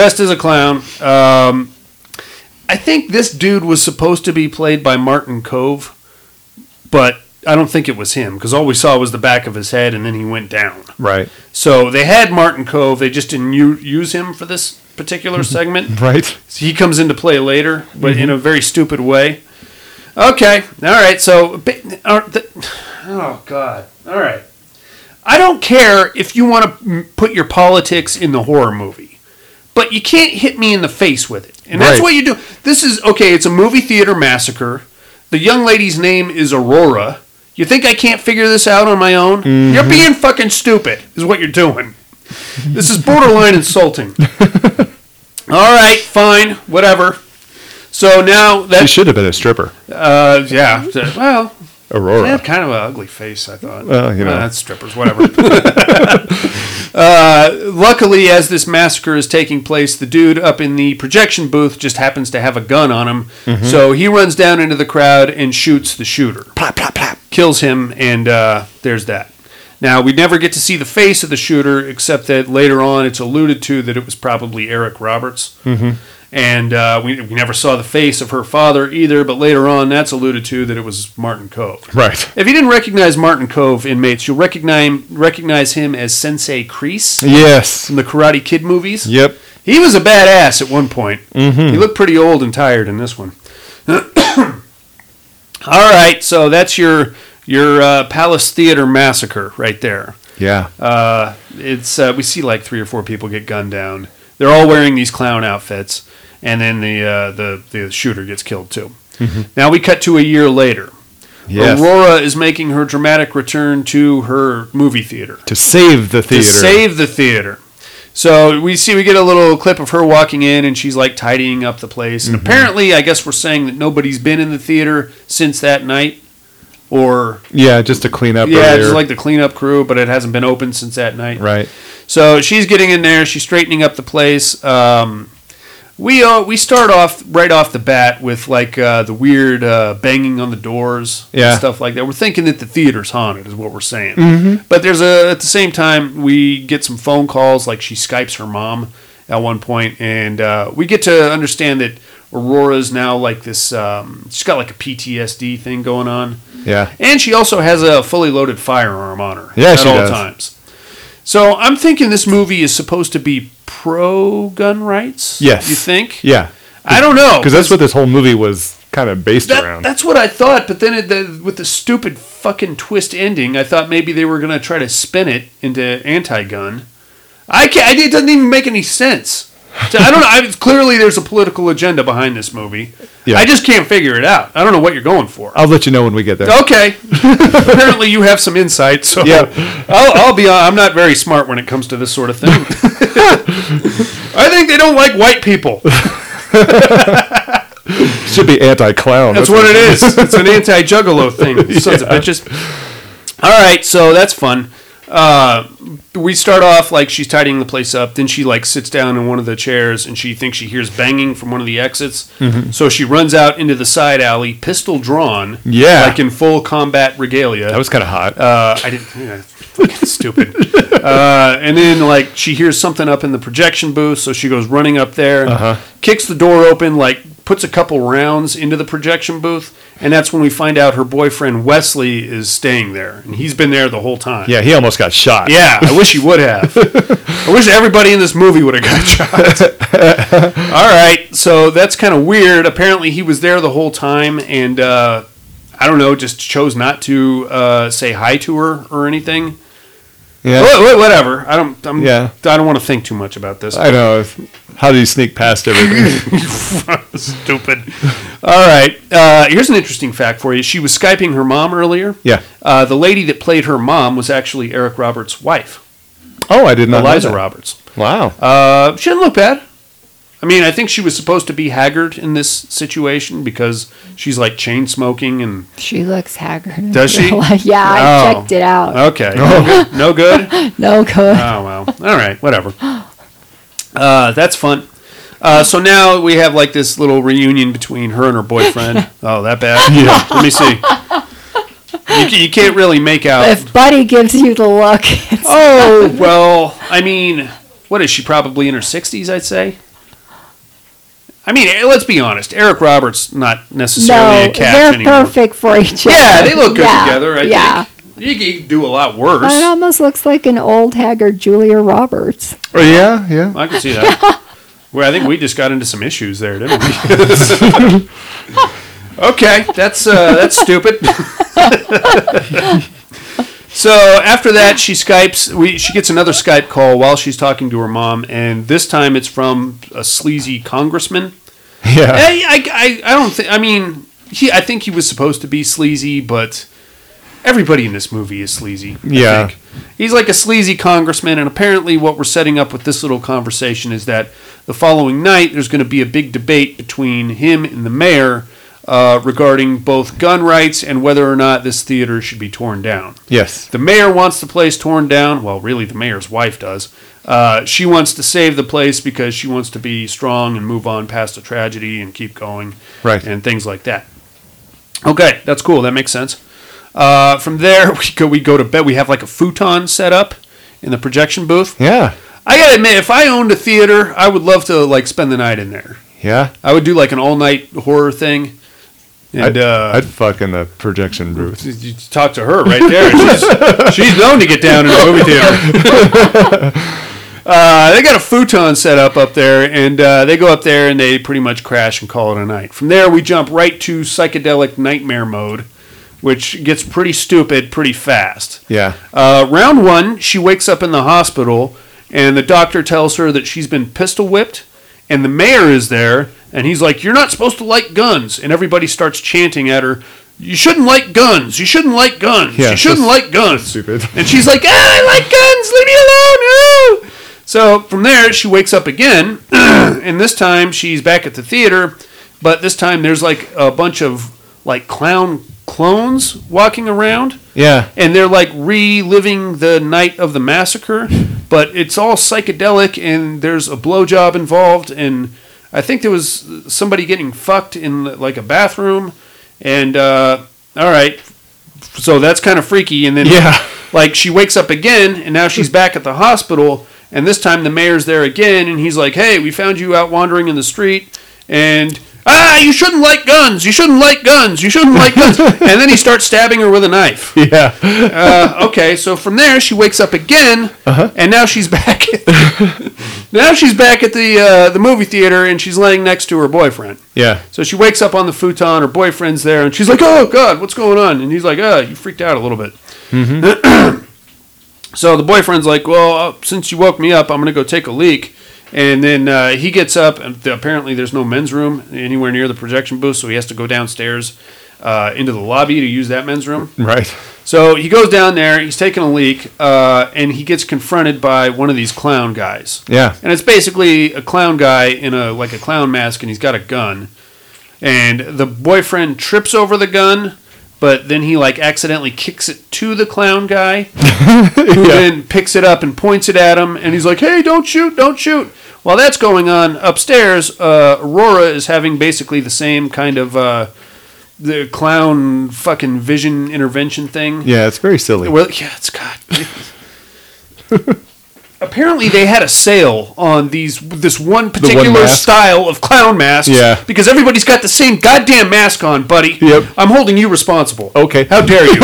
I think this dude was supposed to be played by Martin Kove, but I don't think it was him, because all we saw was the back of his head, and then he went down. Right. So they had Martin Kove. They just didn't use him for this particular segment. Right. So he comes into play later, but in a very stupid way. Okay. All right. So, oh, God. All right. I don't care if you want to put your politics in the horror movie, but you can't hit me in the face with it. And that's what you do. This is, okay, it's a movie theater massacre. The young lady's name is Aurora. You think I can't figure this out on my own? Mm-hmm. You're being fucking stupid, is what you're doing. This is borderline insulting. All right, fine, whatever. So now that... She should have been a stripper. Yeah. Well... Aurora. They had kind of an ugly face, I thought. Well, you know. That's strippers, whatever. Luckily, as this massacre is taking place, the dude up in the projection booth just happens to have a gun on him. Mm-hmm. So he runs down into the crowd and shoots the shooter. Plop, plop, plop. Kills him, and there's that. Now, we never get to see the face of the shooter, except that later on it's alluded to that it was probably Eric Roberts. Mm-hmm. And we never saw the face of her father either, but later on that's alluded to that it was Martin Kove. Right. If you didn't recognize Martin Kove, inmates, you'll recognize him as Sensei Kreese. Yes. From the Karate Kid movies. Yep. He was a badass at one point. Mm-hmm. He looked pretty old and tired in this one. All right, so that's your Palace Theater massacre right there. Yeah. It's we see like 3 or 4 people get gunned down. They're all wearing these clown outfits. And then the shooter gets killed too. Mm-hmm. Now we cut to a year later. Yes. Aurora is making her dramatic return to her movie theater. To save the theater. So we get a little clip of her walking in, and she's like tidying up the place. And apparently, I guess we're saying that nobody's been in the theater since that night. Or just to clean up. Yeah, just like the cleanup crew, but it hasn't been open since that night. Right. So she's getting in there. She's straightening up the place. We start off right off the bat with like the weird banging on the doors and stuff like that. We're thinking that the theater's haunted is what we're saying. Mm-hmm. But there's at the same time we get some phone calls, like she Skypes her mom at one point, and we get to understand that Aurora's now like this, she's got like a PTSD thing going on. Yeah. And she also has a fully loaded firearm on her at all times. So I'm thinking this movie is supposed to be pro-gun rights? Yes. You think? Yeah. I don't know. Because that's what this whole movie was kind of based around. That's what I thought, but then with the stupid fucking twist ending, I thought maybe they were going to try to spin it into anti-gun. It doesn't even make any sense. So I don't know. Clearly, there's a political agenda behind this movie. Yeah. I just can't figure it out. I don't know what you're going for. I'll let you know when we get there. Okay. Apparently, you have some insight. So yeah. I'll be. I'm not very smart when it comes to this sort of thing. I think they don't like white people. Should be anti-clown. That's what it is. It's an anti-juggalo thing. Sons of bitches. All right, so that's fun. We start off like she's tidying the place up. Then she like sits down in one of the chairs and she thinks she hears banging from one of the exits. Mm-hmm. So she runs out into the side alley, pistol drawn. Yeah, like in full combat regalia. That was kind of hot. I didn't. Fucking stupid. And then like she hears something up in the projection booth, so she goes running up there, kicks the door open, like puts a couple rounds into the projection booth, and that's when we find out her boyfriend Wesley is staying there, and he's been there the whole time. Yeah, he almost got shot. Yeah, I wish he would have. I wish everybody in this movie would have got shot. All right, so that's kind of weird. Apparently, he was there the whole time, and I don't know, just chose not to say hi to her or anything. Yeah. Whatever. I don't want to think too much about this. I know. How did he sneak past everything? Stupid. All right. Here's an interesting fact for you. She was Skyping her mom earlier. Yeah. The lady that played her mom was actually Eric Roberts' wife. Oh, I did not know Eliza that. Roberts. Wow. She didn't look bad. I mean, I think she was supposed to be haggard in this situation because she's like chain smoking and. She looks haggard. Does she? Yeah, I checked it out. Okay. No good? No good. Oh, well. All right. Whatever. That's fun. So now we have like this little reunion between her and her boyfriend. Oh, that bad? Yeah. Let me see. You can't really make out. If Buddy gives you the look. Oh, well, I mean, what is she? Probably in her 60s, I'd say. I mean, let's be honest. Eric Roberts not necessarily a catch they're anymore. perfect for each other. Yeah, they look good together. I think you could do a lot worse. It almost looks like an old haggard Julia Roberts. Oh yeah. I can see that. Well, I think we just got into some issues there, didn't we? Okay, that's stupid. So after that, she Skypes. She gets another Skype call while she's talking to her mom, and this time it's from a sleazy congressman. Yeah. I don't think. I mean, I think he was supposed to be sleazy, but everybody in this movie is sleazy. Yeah. I think. He's like a sleazy congressman, and apparently what we're setting up with this little conversation is that the following night there's going to be a big debate between him and the mayor regarding both gun rights and whether or not this theater should be torn down. Yes. The mayor wants the place torn down. Well, really, the mayor's wife does. She wants to save the place because she wants to be strong and move on past the tragedy and keep going. Right. And things like that. Okay, that's cool. That makes sense. From there, we go to bed. We have like a futon set up in the projection booth. Yeah. I gotta admit, if I owned a theater, I would love to like spend the night in there. Yeah. I would do like an all-night horror thing. And, I'd fuck in the projection booth. You talk to her right there. She's known to get down in a movie theater. They got a futon set up there, and they go up there and they pretty much crash and call it a night. From there, we jump right to psychedelic nightmare mode, which gets pretty stupid pretty fast. Yeah. Round one, she wakes up in the hospital, and the doctor tells her that she's been pistol whipped, and the mayor is there, and he's like, "You're not supposed to like guns," and everybody starts chanting at her, "You shouldn't like guns. You shouldn't like guns. Yeah, you shouldn't like guns." Stupid. And she's like, "I like guns. Leave me alone." No. So from there, she wakes up again, and this time she's back at the theater, but this time there's like a bunch of like clown clones walking around. Yeah. And they're like reliving the night of the massacre, but it's all psychedelic, and there's a blowjob involved, and I think there was somebody getting fucked in like a bathroom, and all right, so that's kind of freaky. And then like she wakes up again, and now she's back at the hospital, and this time the mayor's there again, and he's like, "Hey, we found you out wandering in the street, and you shouldn't like guns. You shouldn't like guns. You shouldn't like guns." And then he starts stabbing her with a knife. Yeah. Okay, so from there she wakes up again, and now she's back. Now she's back at the movie theater, and she's laying next to her boyfriend. Yeah. So she wakes up on the futon. Her boyfriend's there, and she's like, "Oh God, what's going on?" And he's like, "You freaked out a little bit." Mm-hmm. So the boyfriend's like, "Well, since you woke me up, I'm gonna go take a leak." And then he gets up, and apparently there's no men's room anywhere near the projection booth, so he has to go downstairs into the lobby to use that men's room. Right. So he goes down there, he's taking a leak, and he gets confronted by one of these clown guys. Yeah. And it's basically a clown guy in a clown mask, and he's got a gun. And the boyfriend trips over the gun, but then he like accidentally kicks it to the clown guy, who then picks it up and points it at him, and he's like, "Hey, don't shoot, don't shoot." While that's going on upstairs, Aurora is having basically the same kind of the clown fucking vision intervention thing. Yeah, it's very silly. Well, yeah, it's got. apparently they had a sale on this one particular mask? style of clown masks. Yeah. Because everybody's got the same goddamn mask on, buddy. Yep. I'm holding you responsible. Okay. How dare you?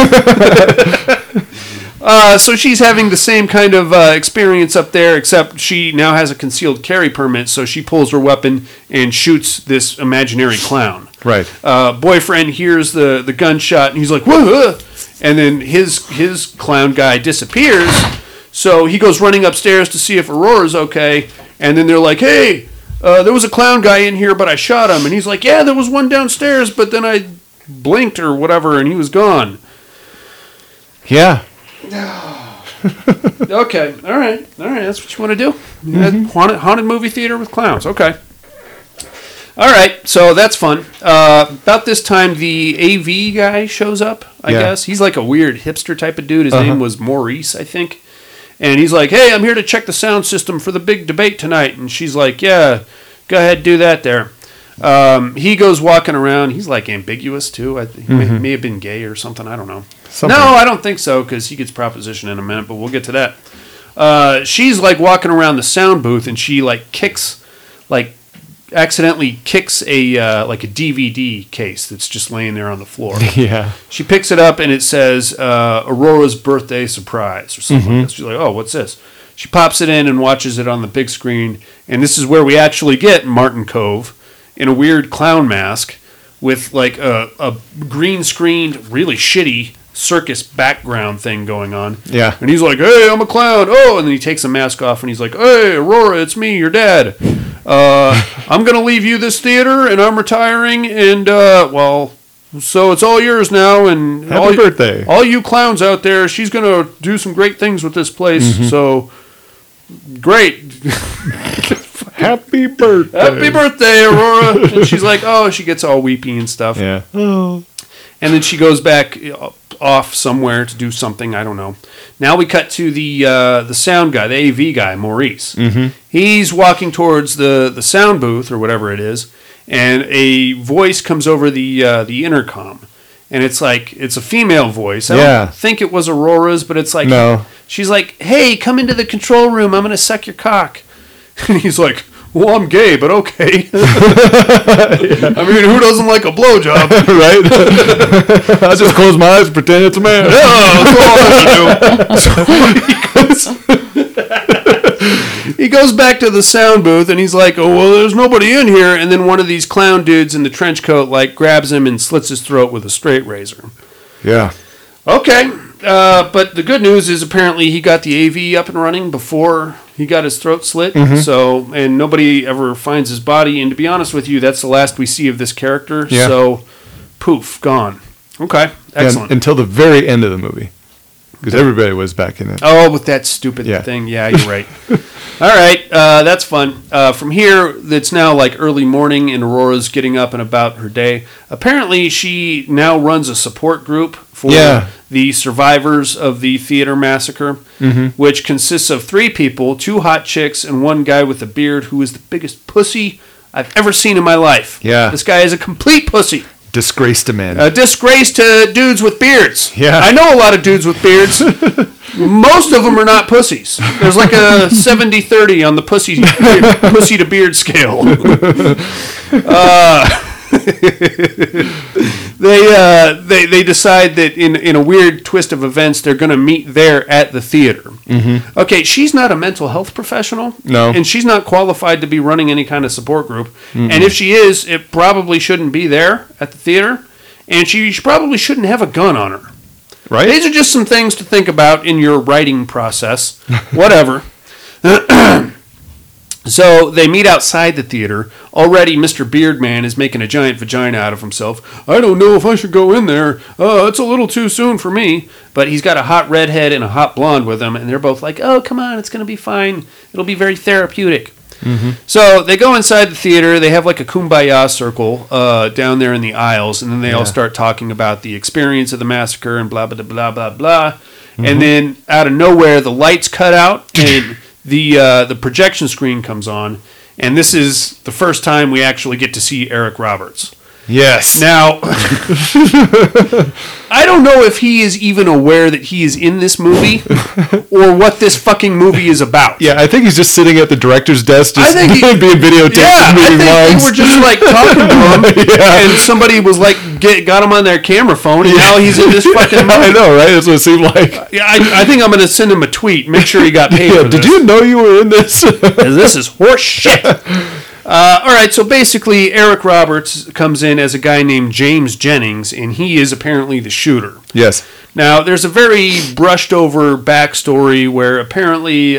So she's having the same kind of experience up there, except she now has a concealed carry permit, so she pulls her weapon and shoots this imaginary clown. Right. Boyfriend hears the gunshot, and he's like, whoa! And then his clown guy disappears, so he goes running upstairs to see if Aurora's okay, and then they're like, hey, there was a clown guy in here, but I shot him. And he's like, yeah, there was one downstairs, but then I blinked or whatever, and he was gone. Yeah. Okay, all right, that's what you want to do? Haunted movie theater with clowns, okay. All right, so that's fun. About this time, the AV guy shows up, I guess. He's like a weird hipster type of dude. His name was Maurice, I think. And he's like, hey, I'm here to check the sound system for the big debate tonight. And she's like, yeah, go ahead, do that there. He goes walking around. He's like ambiguous, too. He may have been gay or something. I don't know. Something. No, I don't think so, because he gets propositioned in a minute, but we'll get to that. She's like walking around the sound booth, and she accidentally kicks a DVD case that's just laying there on the floor. Yeah. She picks it up and it says Aurora's birthday surprise or something like that. She's like, oh, what's this? She pops it in and watches it on the big screen, and this is where we actually get Martin Kove in a weird clown mask with like a green screened, really shitty circus background thing going on. Yeah. And he's like, hey, I'm a clown. Oh, and then he takes the mask off and he's like, hey, Aurora, it's me, your dad. I'm going to leave you this theater and I'm retiring and, so it's all yours now. And Happy birthday. All you clowns out there, she's going to do some great things with this place. So, great. Happy birthday. Happy birthday, Aurora. And she's like, oh, she gets all weepy and stuff. Yeah. And then she goes back off somewhere to do something. I don't know. Now we cut to the sound guy, the AV guy, Maurice. He's walking towards the sound booth or whatever it is, and a voice comes over the intercom, and it's like it's a female voice. I don't think it was Aurora's, but it's like she's like, "Hey, come into the control room. I'm gonna suck your cock." And he's like, well, I'm gay, but okay. I mean, who doesn't like a blowjob? Right? I just close my eyes and pretend it's a man. Yeah, that's all I do. So he goes back to the sound booth, and he's like, oh, well, there's nobody in here. And then one of these clown dudes in the trench coat, like, grabs him and slits his throat with a straight razor. Yeah. Okay. But the good news is apparently he got the AV up and running before he got his throat slit. So, and nobody ever finds his body. And to be honest with you, that's the last we see of this character. Yeah. So, poof, gone. Okay, excellent. Until the very end of the movie. Because everybody was back in it. Oh, with that stupid thing. Yeah, you're right. All right, that's fun. From here, it's now like early morning, and Aurora's getting up and about her day. Apparently, she now runs a support group for the survivors of the theater massacre, which consists of 3 people, 2 hot chicks, and 1 guy with a beard who is the biggest pussy I've ever seen in my life. Yeah. This guy is a complete pussy. Disgrace to men. A disgrace to dudes with beards. Yeah. I know a lot of dudes with beards. Most of them are not pussies. There's like a 70-30 on the pussy to beard scale. They decide that in a weird twist of events, they're going to meet there at the theater. Okay, she's not a mental health professional. No. And she's not qualified to be running any kind of support group. And if she is, it probably shouldn't be there at the theater. And she probably shouldn't have a gun on her. Right? These are just some things to think about in your writing process. Whatever. So they meet outside the theater. Already, Mr. Beardman is making a giant vagina out of himself. I don't know if I should go in there. It's a little too soon for me. But he's got a hot redhead and a hot blonde with him, and they're both like, oh, come on, it's going to be fine. It'll be very therapeutic. So they go inside the theater. They have like a kumbaya circle down there in the aisles, and then they all start talking about the experience of the massacre and blah, blah, blah, blah, blah. And then out of nowhere, the lights cut out, and the projection screen comes on, and this is the first time we actually get to see Eric Roberts. Yes. Now, I don't know if he is even aware that he is in this movie or what this fucking movie is about. Yeah, I think he's just sitting at the director's desk, just being videotaped, yeah, moving I think lines. they were just like talking to him, and somebody was like got him on their camera phone, and now he's in this fucking movie. I know, right? That's what it seemed like. Yeah, I think I'm going to send him a tweet. Make sure he got paid for this. Did you know you were in this? 'Cause this is horse shit. All right, so basically, Eric Roberts comes in as a guy named James Jennings, and he is apparently the shooter. Yes. Now, there's a very brushed over backstory where apparently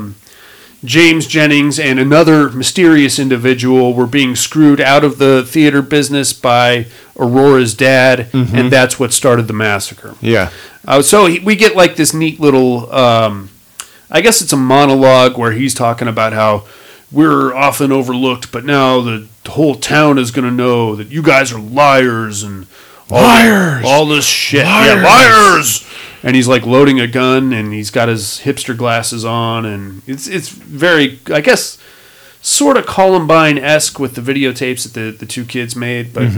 James Jennings and another mysterious individual were being screwed out of the theater business by Aurora's dad, and that's what started the massacre. Yeah. So we get like this neat little, I guess it's a monologue where he's talking about how we're often overlooked, but now the whole town is going to know that you guys are liars and all this shit. Liars. Yeah, liars. And he's like loading a gun, and he's got his hipster glasses on, and it's very, I guess, sort of Columbine-esque with the videotapes that the two kids made, but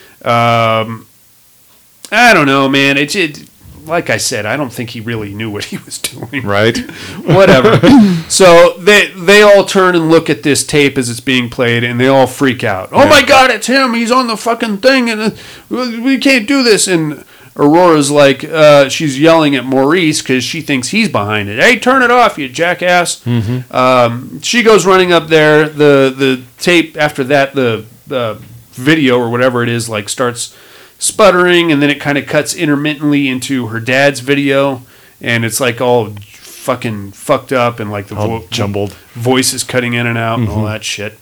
I don't know, man. It like I said, I don't think he really knew what he was doing. Right. Whatever. So they all turn and look at this tape as it's being played, and they all freak out. Oh my God, it's him! He's on the fucking thing, and we can't do this. And Aurora's like, she's yelling at Maurice because she thinks he's behind it. Hey, turn it off, you jackass! She goes running up there. The tape after that, the video or whatever it is, like starts sputtering, and then it kind of cuts intermittently into her dad's video, and it's like all fucking fucked up, and like the jumbled voice is cutting in and out and all that shit.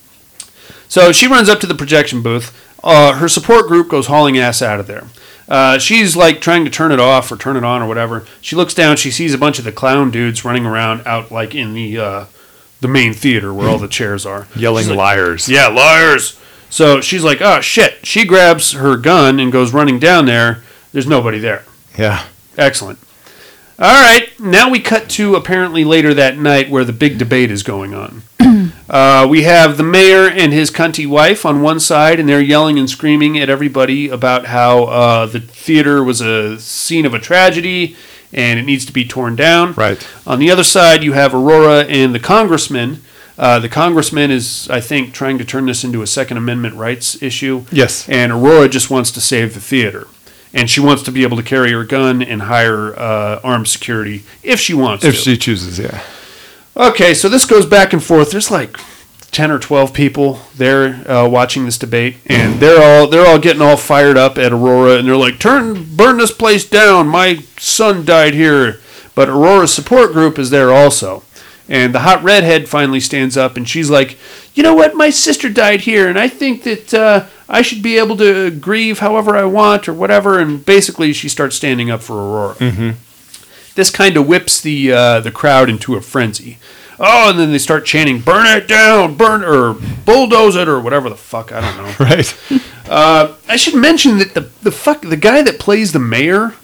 So she runs up to the projection booth. Her support group goes hauling ass out of there. She's like trying to turn it off or turn it on or whatever. She looks down. She sees a bunch of the clown dudes running around out like in the main theater where all the chairs are, Yelling like, liars. Yeah, liars. So she's like, oh, shit. She grabs her gun and goes running down there. There's nobody there. Yeah. Excellent. All right. Now we cut to apparently later that night where the big debate is going on. We have the mayor and his cunty wife on one side, and they're yelling and screaming at everybody about how the theater was a scene of a tragedy and it needs to be torn down. Right. On the other side, you have Aurora and the congressman. The congressman is, I think, trying to turn this into a Second Amendment rights issue. Yes. And Aurora just wants to save the theater. And she wants to be able to carry her gun and hire armed security if she wants to. If she chooses, yeah. Okay, so this goes back and forth. There's like 10 or 12 people there watching this debate, and they're all getting all fired up at Aurora, and they're like, burn this place down. My son died here. But Aurora's support group is there also. And the hot redhead finally stands up, and she's like, you know what? My sister died here, and I think that I should be able to grieve however I want or whatever. And basically, she starts standing up for Aurora. This kind of whips the crowd into a frenzy. Oh, and then they start chanting, burn it down, or bulldoze it, or whatever the fuck, I don't know. Right. I should mention that the guy that plays the mayor...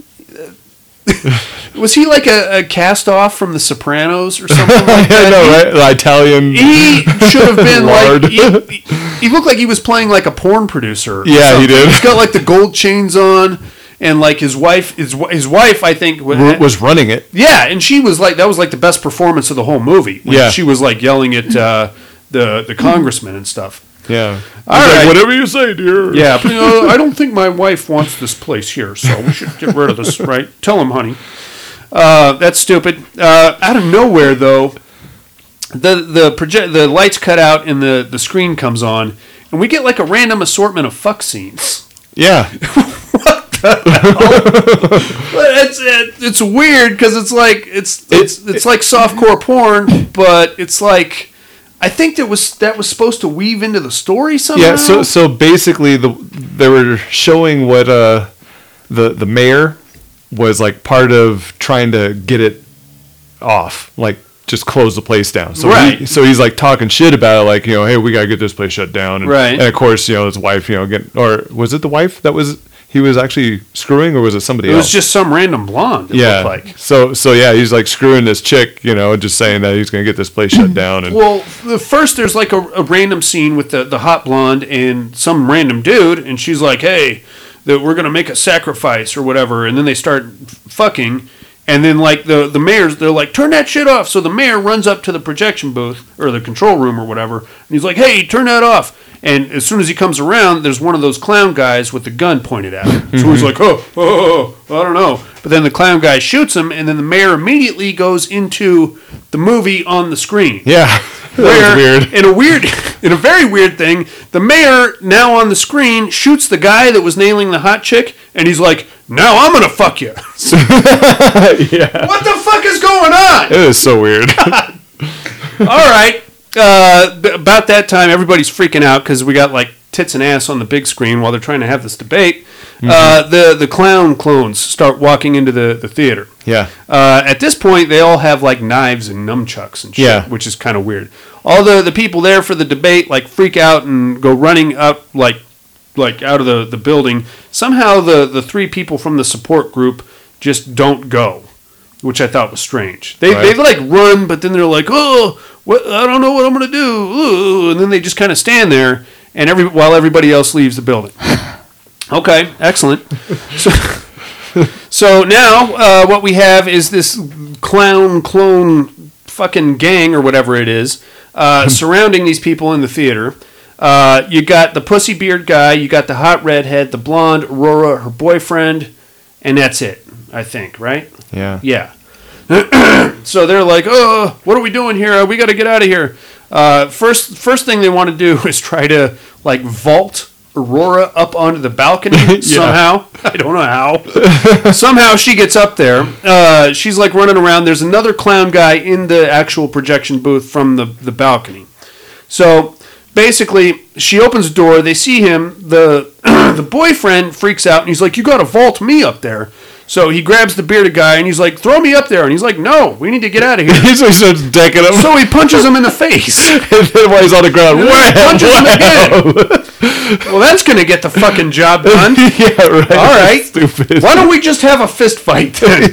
was he like a cast-off from The Sopranos or something like that? I know, right? The Italian. He should have been lard. like... He looked like he was playing like a porn producer. Yeah, he did. He's got like the gold chains on, and like his wife, I think... was running it. Yeah, and she was like... That was like the best performance of the whole movie. When she was like yelling at the congressman and stuff. Yeah. All right. Like, whatever you say, dear. Yeah, but, I don't think my wife wants this place here, so we should get rid of this, right? Tell him, honey. That's stupid. Out of nowhere, though, the lights cut out and the screen comes on, and we get like a random assortment of fuck scenes. Yeah. What the hell? It's weird because it's like it's like softcore porn, but it's like. I think that was supposed to weave into the story somehow. Yeah, so basically they were showing what the mayor was like part of trying to get it off, like just close the place down. So right. So he's like talking shit about it, like, hey, we gotta get this place shut down. And, right. And of course, his wife, or was it the wife that was he was actually screwing, or was it somebody It else? was just some random blonde. It yeah. looked like. So yeah, he's like screwing this chick, just saying that he's gonna get this place shut down. And Well, the first there's like a random scene with the hot blonde and some random dude, and she's like, "Hey, that we're gonna make a sacrifice or whatever," and then they start fucking. And then, like, the mayor's, they're like, turn that shit off. So the mayor runs up to the projection booth, or the control room or whatever, and he's like, hey, turn that off. And as soon as he comes around, there's one of those clown guys with the gun pointed at him. So he's like, oh, I don't know. But then the clown guy shoots him, and then the mayor immediately goes into the movie on the screen. yeah, that was weird. In a very weird thing, the mayor, now on the screen, shoots the guy that was nailing the hot chick, and he's like, now I'm gonna fuck you. Yeah. What the fuck is going on? It is so weird. All right. About that time, everybody's freaking out because we got like tits and ass on the big screen while they're trying to have this debate. The clown clones start walking into the theater. Yeah. At this point, they all have like knives and nunchucks and shit, Yeah. which is kind of weird. All the people there for the debate like freak out and go running up like out of the building. Somehow the three people from the support group just don't go, which I thought was strange. They like run, but then they're like, oh, what? I don't know what I'm gonna do. Ooh, and then they just kind of stand there, and while everybody else leaves the building. Okay, excellent. So now what we have is this clown clone fucking gang or whatever it is surrounding these people in the theater. You got the pussy beard guy, you got the hot redhead, the blonde Aurora, her boyfriend, and that's it, I think, right? Yeah. Yeah. So they're like, oh, what are we doing here? We got to get out of here. First thing they want to do is try to like vault Aurora up onto the balcony somehow. I don't know how. Somehow she gets up there. She's like running around. There's another clown guy in the actual projection booth from the balcony. So basically, she opens the door. They see him. The boyfriend freaks out and he's like, you got to vault me up there. So he grabs the bearded guy and he's like, throw me up there. And he's like, no, we need to get out of here. So he starts decking him. So he punches him in the face. And then while he's on the ground, Punches him again. Well, that's going to get the fucking job done. Yeah, right. All right. Stupid. Why don't we just have a fist fight then?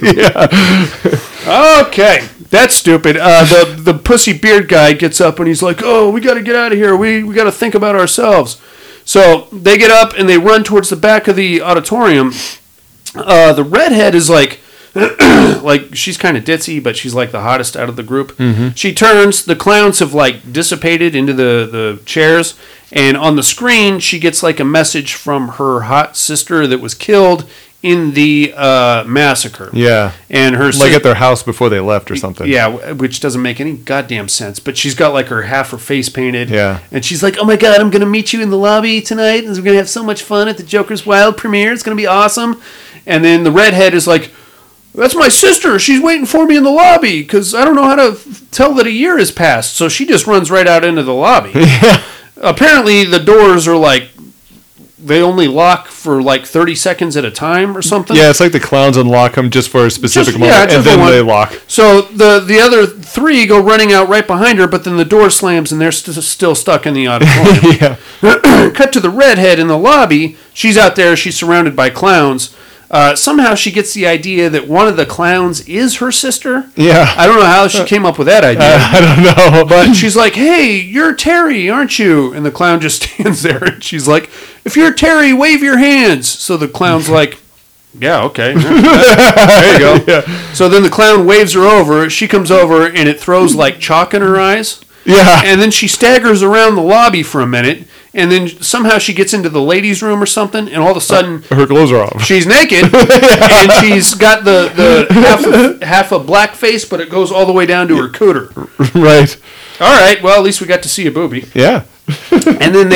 Yeah. Okay. That's stupid. The pussy beard guy gets up and he's like, oh, we got to get out of here. We got to think about ourselves. So they get up and they run towards the back of the auditorium. The redhead is like she's kind of ditzy, but she's like the hottest out of the group. Mm-hmm. She turns. The clowns have like dissipated into the chairs, and on the screen she gets like a message from her hot sister that was killed in the massacre. Yeah. And her like at their house before they left or something. Yeah, which doesn't make any goddamn sense. But she's got like half her face painted. Yeah. And she's like, oh my God, I'm going to meet you in the lobby tonight. And we're going to have so much fun at the Joker's Wild premiere. It's going to be awesome. And then the redhead is like, that's my sister. She's waiting for me in the lobby because I don't know how to tell that a year has passed. So she just runs right out into the lobby. Yeah. Apparently the doors are like, they only lock for like 30 seconds at a time or something. Yeah, it's like the clowns unlock them just for a specific moment, and then they lock. So the other three go running out right behind her, but then the door slams and they're still stuck in the auditorium. Yeah. Cut to the redhead in the lobby. She's out there. She's surrounded by clowns. Somehow she gets the idea that one of the clowns is her sister. Yeah. I don't know how she came up with that idea. I don't know. But she's like, hey, you're Terry, aren't you? And the clown just stands there and she's like, if you're Terry, wave your hands. So the clown's like, yeah, okay. There you go. Yeah. So then the clown waves her over. She comes over and it throws like chalk in her eyes. Yeah. And then she staggers around the lobby for a minute. And then somehow she gets into the ladies' room or something, and all of a sudden her clothes are off. She's naked, and she's got the half a black face, but it goes all the way down to her cooter. Right. All right. Well, at least we got to see a boobie. Yeah. And then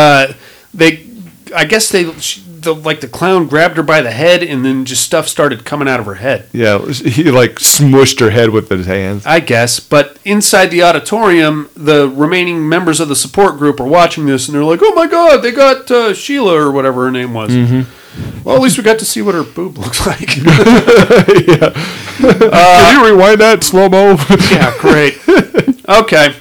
the clown grabbed her by the head, and then just stuff started coming out of her head. Yeah, he like smushed her head with his hands. I guess, but inside the auditorium, the remaining members of the support group are watching this, and they're like, "Oh my God, they got Sheila or whatever her name was." Mm-hmm. Well, at least we got to see what her boob looks like. Yeah. Can you rewind that slow mo? Yeah, great. Okay,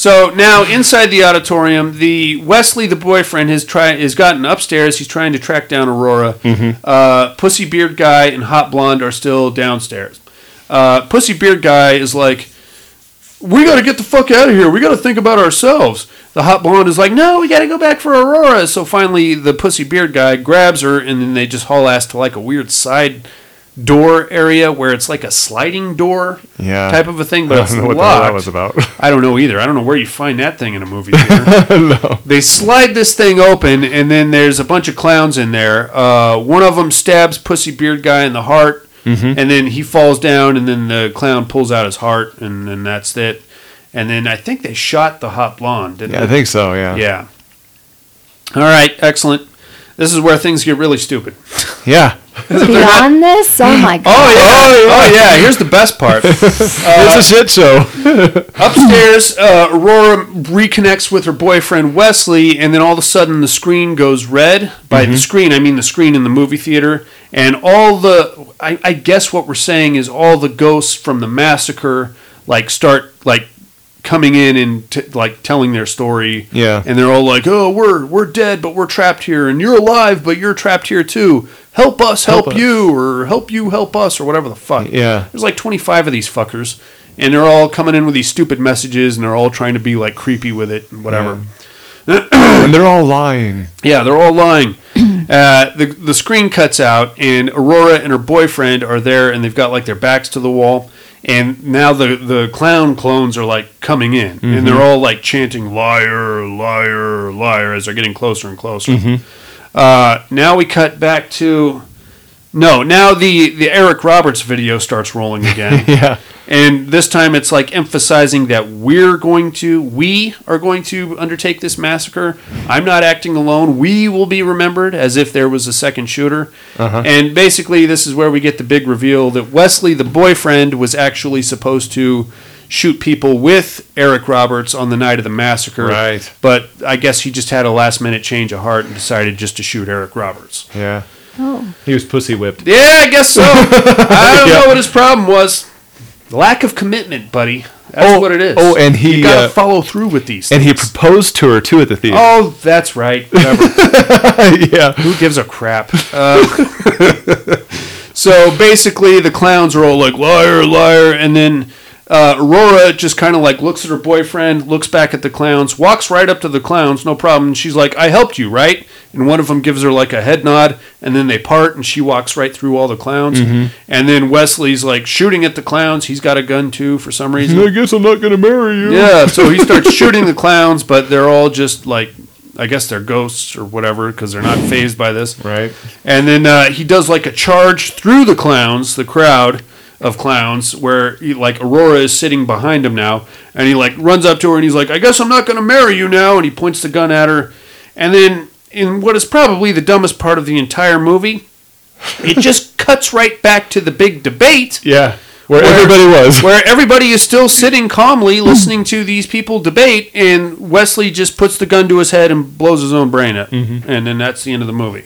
So now inside the auditorium, Wesley, the boyfriend, has gotten upstairs. He's trying to track down Aurora. Pussy Beard Guy and Hot Blonde are still downstairs. Pussy Beard Guy is like, we got to get the fuck out of here. We got to think about ourselves. The Hot Blonde is like, no, we got to go back for Aurora. So finally, the Pussy Beard Guy grabs her, and then they just haul ass to like a weird side door area where it's like a sliding door type of a thing, but it's I don't know what locked. that was about. I don't know either. I don't know where you find that thing in a movie theater. No. They slide this thing open, and then there's a bunch of clowns in there. One of them stabs Pussy Beard Guy in the heart, and then he falls down, and then the clown pulls out his heart, and then that's it. And then I think they shot the Hot Blonde, didn't they? I think so, yeah. Yeah. All right, excellent. This is where things get really stupid. Yeah. Beyond this? Oh my god. Oh yeah. Here's the best part. It's a shit show. Upstairs, Aurora reconnects with her boyfriend Wesley, and then all of a sudden the screen goes red. By the screen, I mean the screen in the movie theater, and all the I guess what we're saying is all the ghosts from the massacre start coming in and telling their story. Yeah. And they're all like, "Oh, we're dead, but we're trapped here, and you're alive, but you're trapped here too. Help us, help you, or help you, help us, or whatever the fuck." Yeah. There's like 25 of these fuckers, and they're all coming in with these stupid messages, and they're all trying to be like creepy with it and whatever. And they're all lying. Yeah, they're all lying. The screen cuts out, and Aurora and her boyfriend are there, and they've got like their backs to the wall. And now the clown clones are like coming in, and they're all like chanting "liar, liar, liar" as they're getting closer and closer. Now we cut back to now the Eric Roberts video starts rolling again. Yeah. And this time it's like emphasizing that we are going to undertake this massacre. I'm not acting alone. We will be remembered, as if there was a second shooter. And basically this is where we get the big reveal that Wesley, the boyfriend, was actually supposed to shoot people with Eric Roberts on the night of the massacre. Right. But I guess he just had a last minute change of heart and decided just to shoot Eric Roberts. Yeah. Oh. He was pussy whipped. Yeah, I guess so. I don't know what his problem was. Lack of commitment, buddy. That's what it is. Oh, and you gotta follow through with these things. And he proposed to her too at the theater. Oh, that's right. Whatever. Yeah. Who gives a crap? So basically, the clowns are all like liar, liar, and then Aurora just kind of like looks at her boyfriend, looks back at the clowns, walks right up to the clowns, no problem. And she's like, "I helped you, right?" And one of them gives her like a head nod, and then they part, and she walks right through all the clowns. And then Wesley's like shooting at the clowns. He's got a gun too for some reason. I guess I'm not gonna marry you. Yeah, so he starts shooting the clowns, but they're all just like, I guess they're ghosts or whatever, because they're not fazed by this. Right. And then he does like a charge through the clowns, the crowd of clowns, where Aurora is sitting behind him now, and he like runs up to her and he's like, "I guess I'm not going to marry you now," and he points the gun at her. And then in what is probably the dumbest part of the entire movie, it just cuts right back to the big debate. Yeah. Where everybody was. Where everybody is still sitting calmly listening to these people debate, and Wesley just puts the gun to his head and blows his own brain up. And then that's the end of the movie.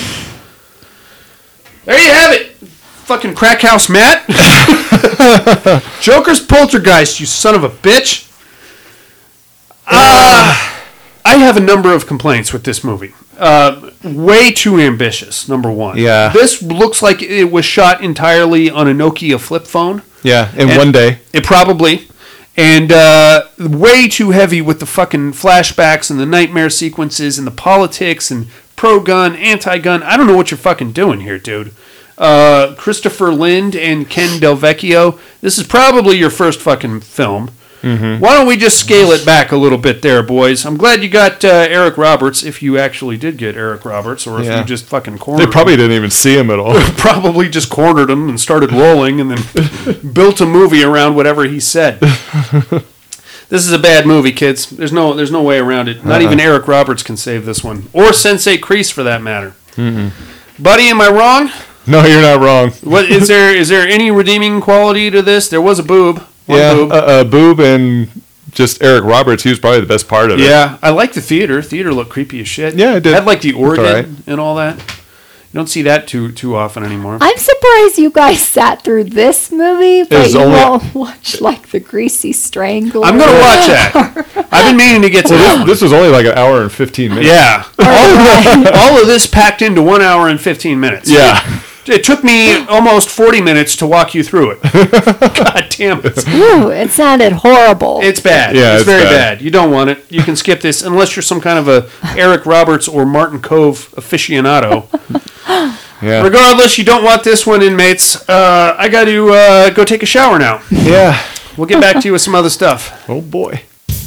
There you have it. Fucking crack house Matt. Joker's Poltergeist, you son of a bitch. I have a number of complaints with this movie. Way too ambitious, number one. Yeah. This looks like it was shot entirely on a Nokia flip phone. Yeah, in one day. It probably. And way too heavy with the fucking flashbacks and the nightmare sequences and the politics and pro-gun, anti-gun. I don't know what you're fucking doing here, dude. Christopher Lind and Ken Del Vecchio, this is probably your first fucking film. Why don't we just scale it back a little bit there, boys? I'm glad you got Eric Roberts, if you actually did get Eric Roberts, or if you just fucking cornered him. They probably didn't even see him at all. Probably just cornered him and started rolling and then built a movie around whatever he said. This is a bad movie, kids. There's no way around it. Not even Eric Roberts can save this one. Or Sensei Kreese, for that matter. Buddy, am I wrong? No, you're not wrong. What is there any redeeming quality to this? There was a boob. Boob and just Eric Roberts. He was probably the best part of it. Yeah, I like the theater. Theater looked creepy as shit. Yeah, it did. Had like the organ right. and all that. It don't see that too often anymore. I'm surprised you guys sat through this movie, but you won't watch like The Greasy Strangler. I'm going to watch that. I've been meaning to get to that one. This was only like an hour and 15 minutes. Yeah. All of this packed into 1 hour and 15 minutes. Yeah. It took me almost 40 minutes to walk you through it. God damn it. Ooh, it sounded horrible. It's bad. Yeah, it's very bad. bad. You don't want it. You can skip this unless you're some kind of a Eric Roberts or Martin Cove aficionado. Yeah. Regardless, you don't want this one, inmates. I got to go take a shower now. Yeah. We'll get back to you with some other stuff. Oh, boy.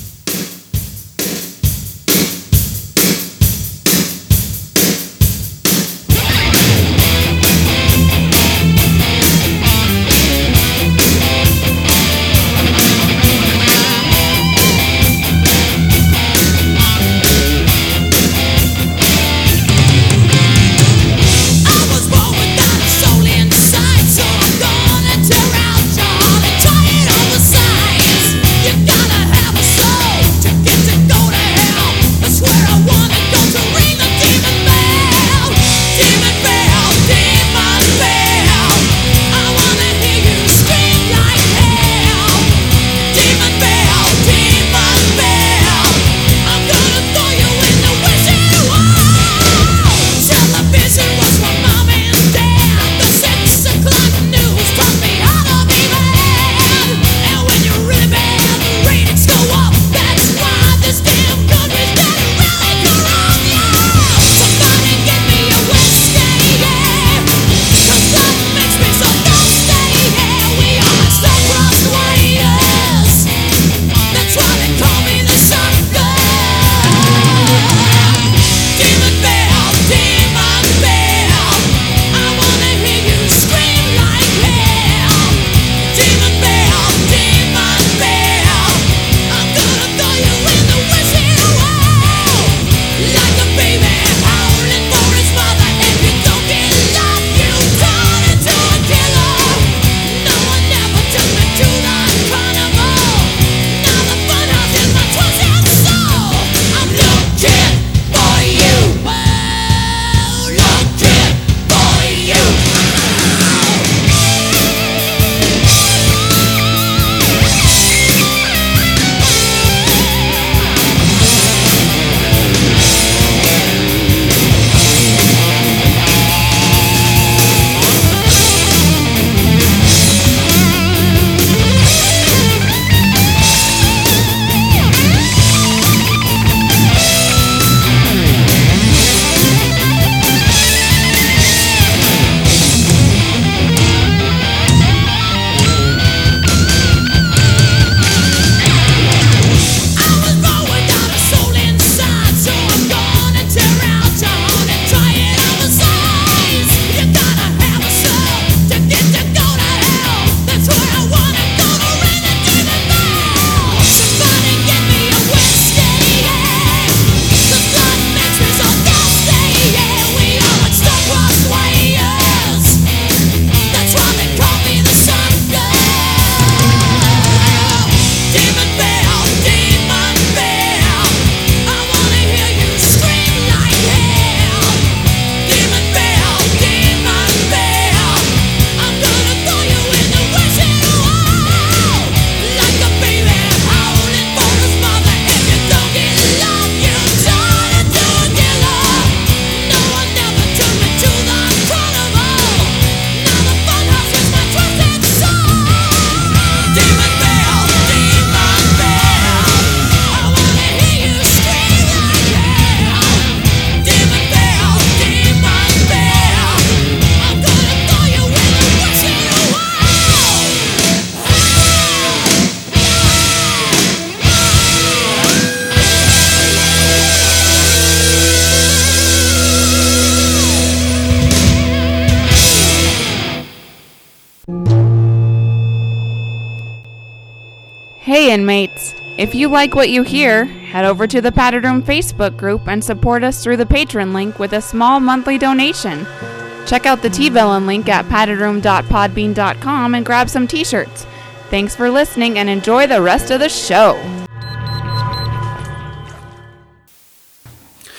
Hey inmates, if you like what you hear, head over to the Padded Room Facebook group and support us through the Patreon link with a small monthly donation. Check out the T-Villain link at paddedroom.podbean.com and grab some t-shirts. Thanks for listening and enjoy the rest of the show.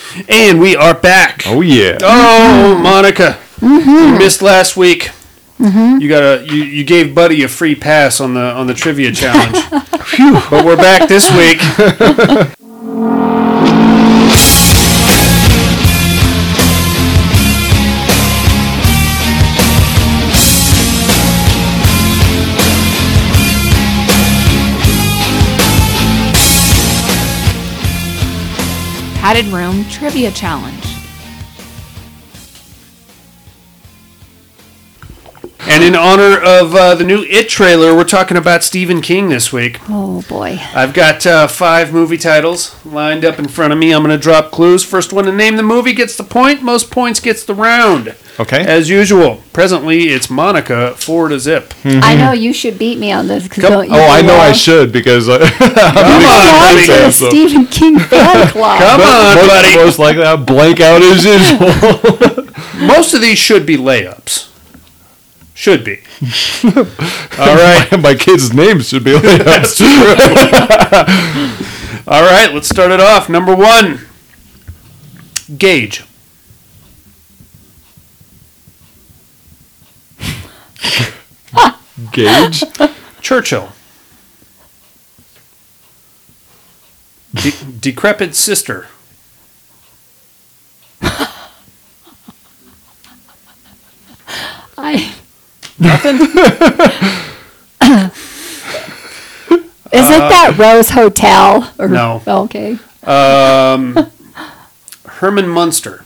And we are back. Oh yeah. Oh, Monica, you missed last week. You gave Buddy a free pass on the trivia challenge. But we're back this week. Padded Room Trivia Challenge. And in honor of the new It trailer, we're talking about Stephen King this week. Oh, boy. I've got 5 movie titles lined up in front of me. I'm going to drop clues. First one to name the movie gets the point. Most points gets the round. Okay. As usual. Presently, it's Monica 4-0. I know you should beat me on this. I know I should because I'm on, a buddy. fan, the Stephen King fan club. Come on, buddy. Most likely I'll blank out as usual. Most of these should be layups. Should be. All right. My kids' names should be like That's true. All right, let's start it off. Number 1. Gauge. Gauge. Churchill. Decrepit sister. Nothing? Isn't that Rose Hotel? Or, No. Oh, okay. Herman Munster.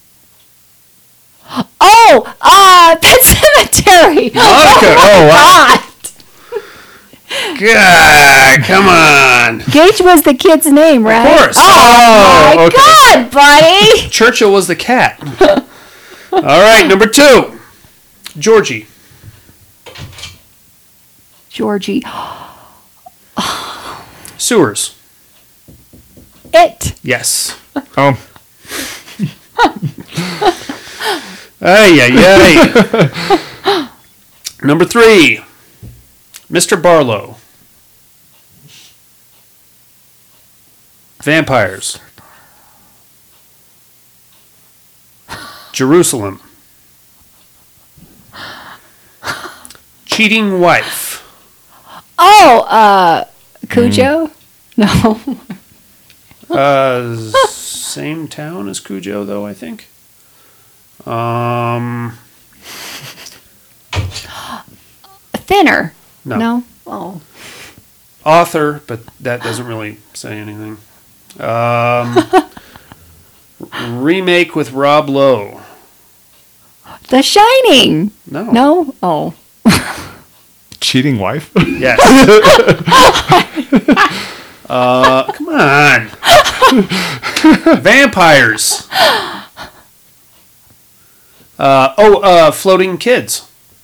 Oh, Pet Cemetery. Monica. Oh, my God. God, come on. Gage was the kid's name, right? Of course. Oh, my okay. God, buddy. Churchill was the cat. All right, number 2. Georgie. Georgie. Sewers. It. Yes. Oh. Ay, ay, ay. Number 3. Mr. Barlow. Vampires. Jerusalem. Cheating wife. Oh, Cujo? No. Same town as Cujo, though, I think. Thinner. No. Oh. Author, but that doesn't really say anything. Remake with Rob Lowe. The Shining. No. No? Oh. Cheating wife? Yes. Come on. Vampires. Floating kids.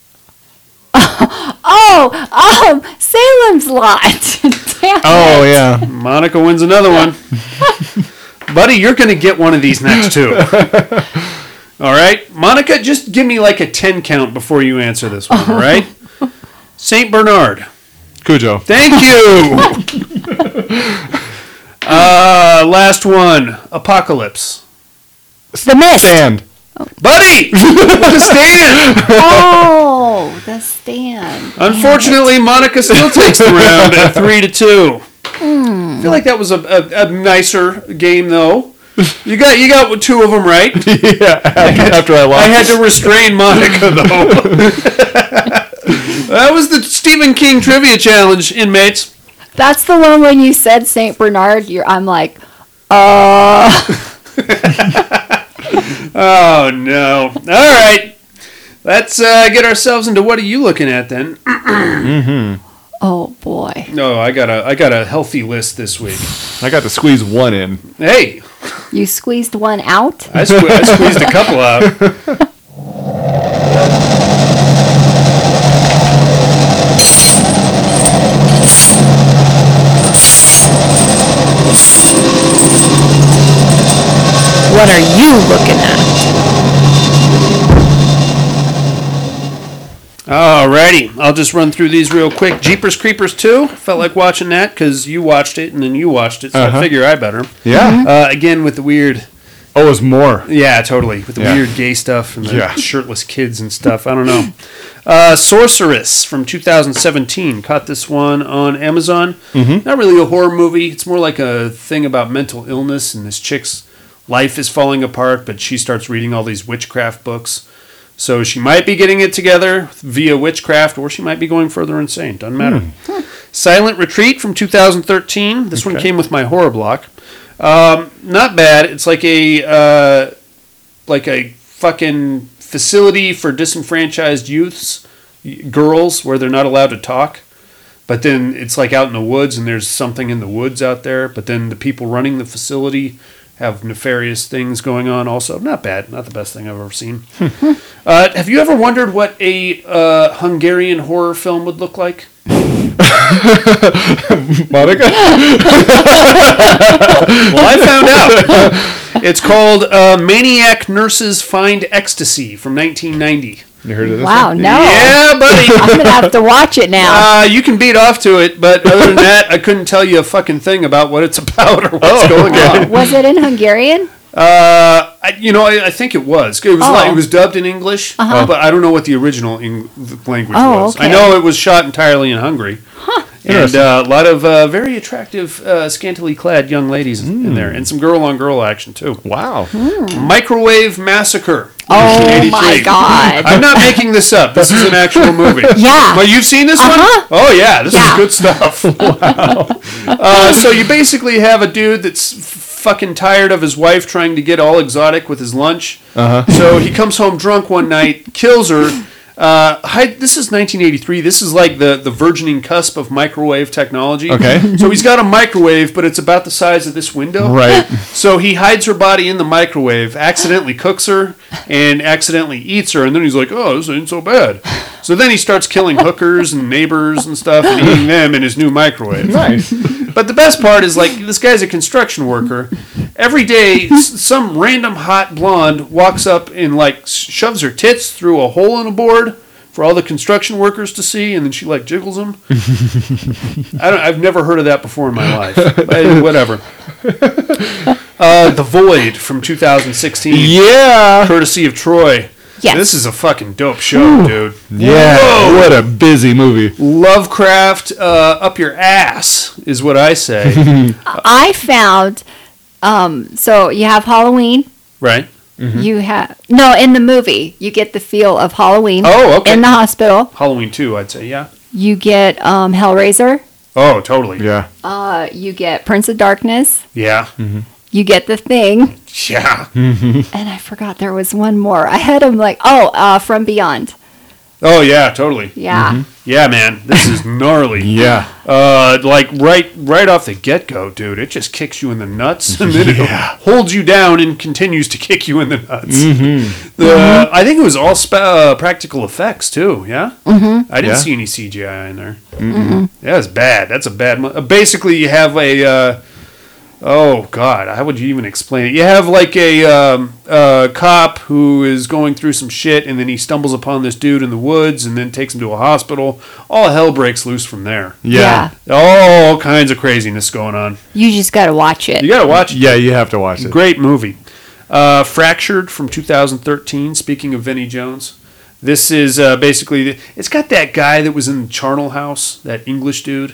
Salem's Lot. Damn Oh, it. yeah. Monica wins another one. Buddy, you're going to get one of these next two. All right? Monica, just give me like a 10 count before you answer this one, all right? St. Bernard. Cujo. Thank you. Last one. Apocalypse. The Mist. Stand. Buddy! The Stand! Oh, The Stand. Unfortunately, Monica still takes the round at 3-2. I feel like that was a nicer game, though. You got 2 of them right. Yeah, after I lost. I had to restrain Monica, though. That was the Stephen King Trivia Challenge, inmates. That's the one when you said St. Bernard, I'm like, Oh, no. All right. Let's get ourselves into what are you looking at, then? Oh, boy. No, I got a healthy list this week. I got to squeeze one in. Hey. You squeezed one out? I squeezed a couple out. What are you looking at? Alrighty, I'll just run through these real quick. Jeepers Creepers 2, felt like watching that because you watched it and then you watched it, so I figure I better. Yeah. Again with the weird Oh, it was more. Yeah, totally. With the Yeah. weird gay stuff and the Yeah. shirtless kids and stuff. I don't know. Sorceress from 2017. Caught this one on Amazon. Not really a horror movie. It's more like a thing about mental illness, and this chick's life is falling apart, but she starts reading all these witchcraft books. So she might be getting it together via witchcraft, or she might be going further insane. Doesn't matter. Silent Retreat from 2013. This one came with my horror block. Not bad. It's like a fucking facility for disenfranchised youths, girls, where they're not allowed to talk. But then it's like out in the woods, and there's something in the woods out there. But then the people running the facility have nefarious things going on also. Not bad. Not the best thing I've ever seen. Have you ever wondered what a Hungarian horror film would look like? Monica? Well, I found out. It's called Maniac Nurses Find Ecstasy from 1990. You heard of this? Wow, one? no. Yeah, buddy. I'm going to have to watch it now. You can beat off to it, but other than that, I couldn't tell you a fucking thing about what it's about or what's going on. Was it in Hungarian? I think it was. It was Oh. it was dubbed in English, but I don't know what the original language was. okay. I know it was shot entirely in Hungary. And a lot of very attractive, scantily clad young ladies in there, and some girl-on-girl action too. Wow. Microwave Massacre. Oh 1983. my God. I'm not making this up. This is an actual movie. Yeah. Well, you've seen this one? Oh, yeah. This is Yeah. good stuff. Wow. So you basically have a dude that's fucking tired of his wife trying to get all exotic with his lunch. So he comes home drunk one night, kills her. This is 1983. This is like the virgining cusp of microwave technology. Okay. So he's got a microwave, but it's about the size of this window. Right. So he hides her body in the microwave, accidentally cooks her, and accidentally eats her, and then he's like, oh, this ain't so bad. So then he starts killing hookers and neighbors and stuff and eating them in his new microwave. Nice. But the best part is, like, this guy's a construction worker. Every day, some random hot blonde walks up and, like, shoves her tits through a hole in a board for all the construction workers to see, and then she, like, jiggles them. I've never heard of that before in my life. But whatever. The Void from 2016. Yeah. Courtesy of Troy. Yes. This is a fucking dope show, dude. Yeah. Whoa. What a busy movie. Lovecraft up your ass is what I say. I found, so you have Halloween. Right? You have, no, in the movie, you get the feel of Halloween. Oh, okay. In the hospital. Halloween 2, I'd say, yeah. You get Hellraiser. Oh, totally. Yeah. You get Prince of Darkness. Yeah. You get The Thing. Yeah. And I forgot there was one more. I had them like, From Beyond. Oh, yeah, totally. Yeah. Yeah, man. This is gnarly. Yeah. Like right off the get-go, dude, it just kicks you in the nuts, and then it holds you down and continues to kick you in the nuts. I think it was all practical effects, too, yeah? I didn't see any CGI in there. Yeah, it's bad. That's a bad... basically, you have a... oh, God, how would you even explain it? You have, like, a cop who is going through some shit, and then he stumbles upon this dude in the woods and then takes him to a hospital. All hell breaks loose from there. Yeah. All kinds of craziness going on. You just got to watch it. You got to watch it. Yeah, you have to watch it. Great movie. Fractured from 2013, speaking of Vinnie Jones. This is basically... It's got that guy that was in Charnel House, that English dude.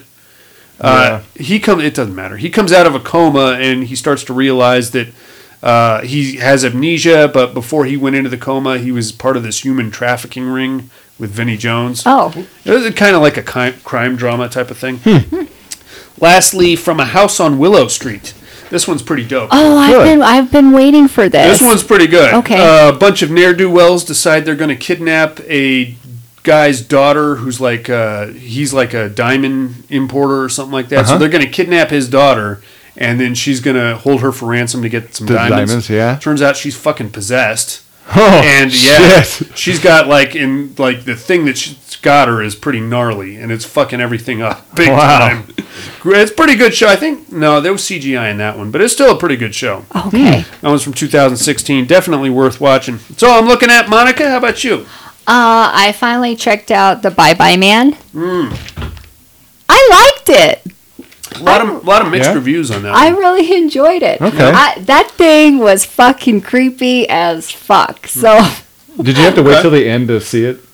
It doesn't matter. He comes out of a coma and he starts to realize that he has amnesia, but before he went into the coma, he was part of this human trafficking ring with Vinnie Jones. Oh. It was kind of like a crime drama type of thing. Lastly, From a House on Willow Street. This one's pretty dope. Oh, I've been waiting for this. This one's pretty good. Okay. A bunch of ne'er-do-wells decide they're going to kidnap a guy's daughter who's like he's like a diamond importer or something like that. So they're going to kidnap his daughter, and then she's going to hold her for ransom to get some diamonds. Yeah. Turns out she's fucking possessed. Oh, and shit. She's got the thing that she's got her is pretty gnarly, and it's fucking everything up big time. It's a pretty good show. I think there was CGI in that one, but it's still a pretty good show. Okay. That one's from 2016. Definitely worth watching. So I'm looking at. Monica, how about you? I finally checked out the Bye Bye Man. I liked it. A lot of mixed Yeah? reviews on that. I really enjoyed it. Okay. That thing was fucking creepy as fuck. So, Did you have to wait till the end to see it?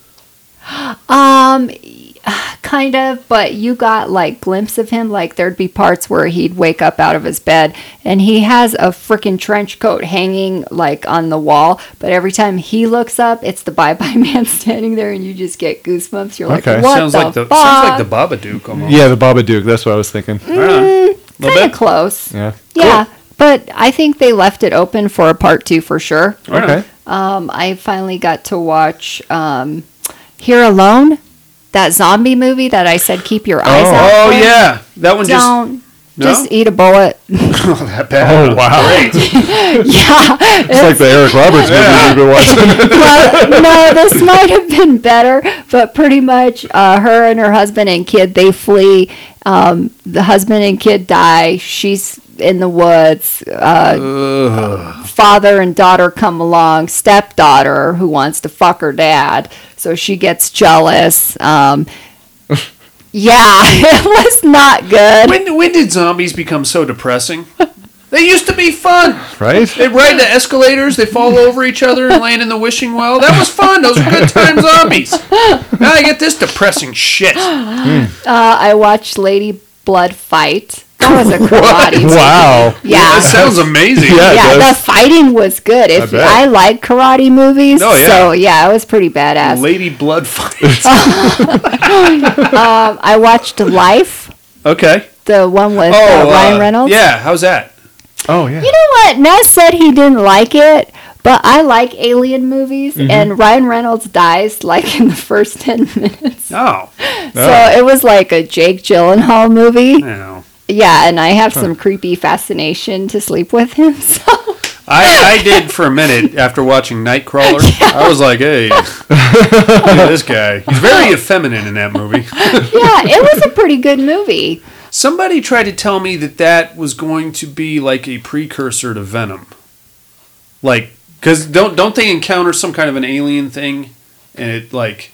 kind of, but you got like glimpse of him. Like there'd be parts where he'd wake up out of his bed and he has a freaking trench coat hanging like on the wall. But every time he looks up, it's the Bye Bye Man standing there, and you just get goosebumps. You're like, Okay. what sounds the like fuck? sounds like the Babadook almost. Yeah, the Babadook. That's what I was thinking. Right on. Little Kind of bit. close. Yeah. Yeah, but I think they left it open for a part 2 for sure. Right on. Okay. I finally got to watch Here Alone, that zombie movie that I said keep your eyes out Oh for. yeah, that one just Don't No? just eat a bullet. that bad. Oh, wow. Great. Yeah. It's like the Eric Roberts movie we've been watching. Well, no, this might have been better, but pretty much her and her husband and kid, they flee. The husband and kid die. She's in the woods. Father and daughter come along. Stepdaughter who wants to fuck her dad, so she gets jealous. Yeah, it was not good. When did zombies become so depressing? They used to be fun. Right? They ride the escalators, they fall over each other and land in the wishing well. That was fun. Those were good time zombies. Now I get this depressing shit. I watched Lady Blood fight. That was a karate movie. Wow. Yeah. That sounds amazing. Yeah. Yeah, it the does. fighting was good. If bet. I like karate movies, Oh, yeah. so yeah, it was pretty badass. Lady Blood fight. I watched Life, Okay. the one with Oh, Ryan Reynolds. Yeah, how's that? Oh, yeah. You know what? Ness said he didn't like it, but I like alien movies, Mm-hmm. and Ryan Reynolds dies like in the first 10 minutes. Oh. So it was like a Jake Gyllenhaal movie. No. Yeah, and I have some creepy fascination to sleep with him. So I did for a minute after watching Nightcrawler. I was like, hey, look at this guy. He's very effeminate in that movie. yeah, it was a pretty good movie. Somebody tried to tell me that was going to be like a precursor to Venom. Like, because don't they encounter some kind of an alien thing? And it, like...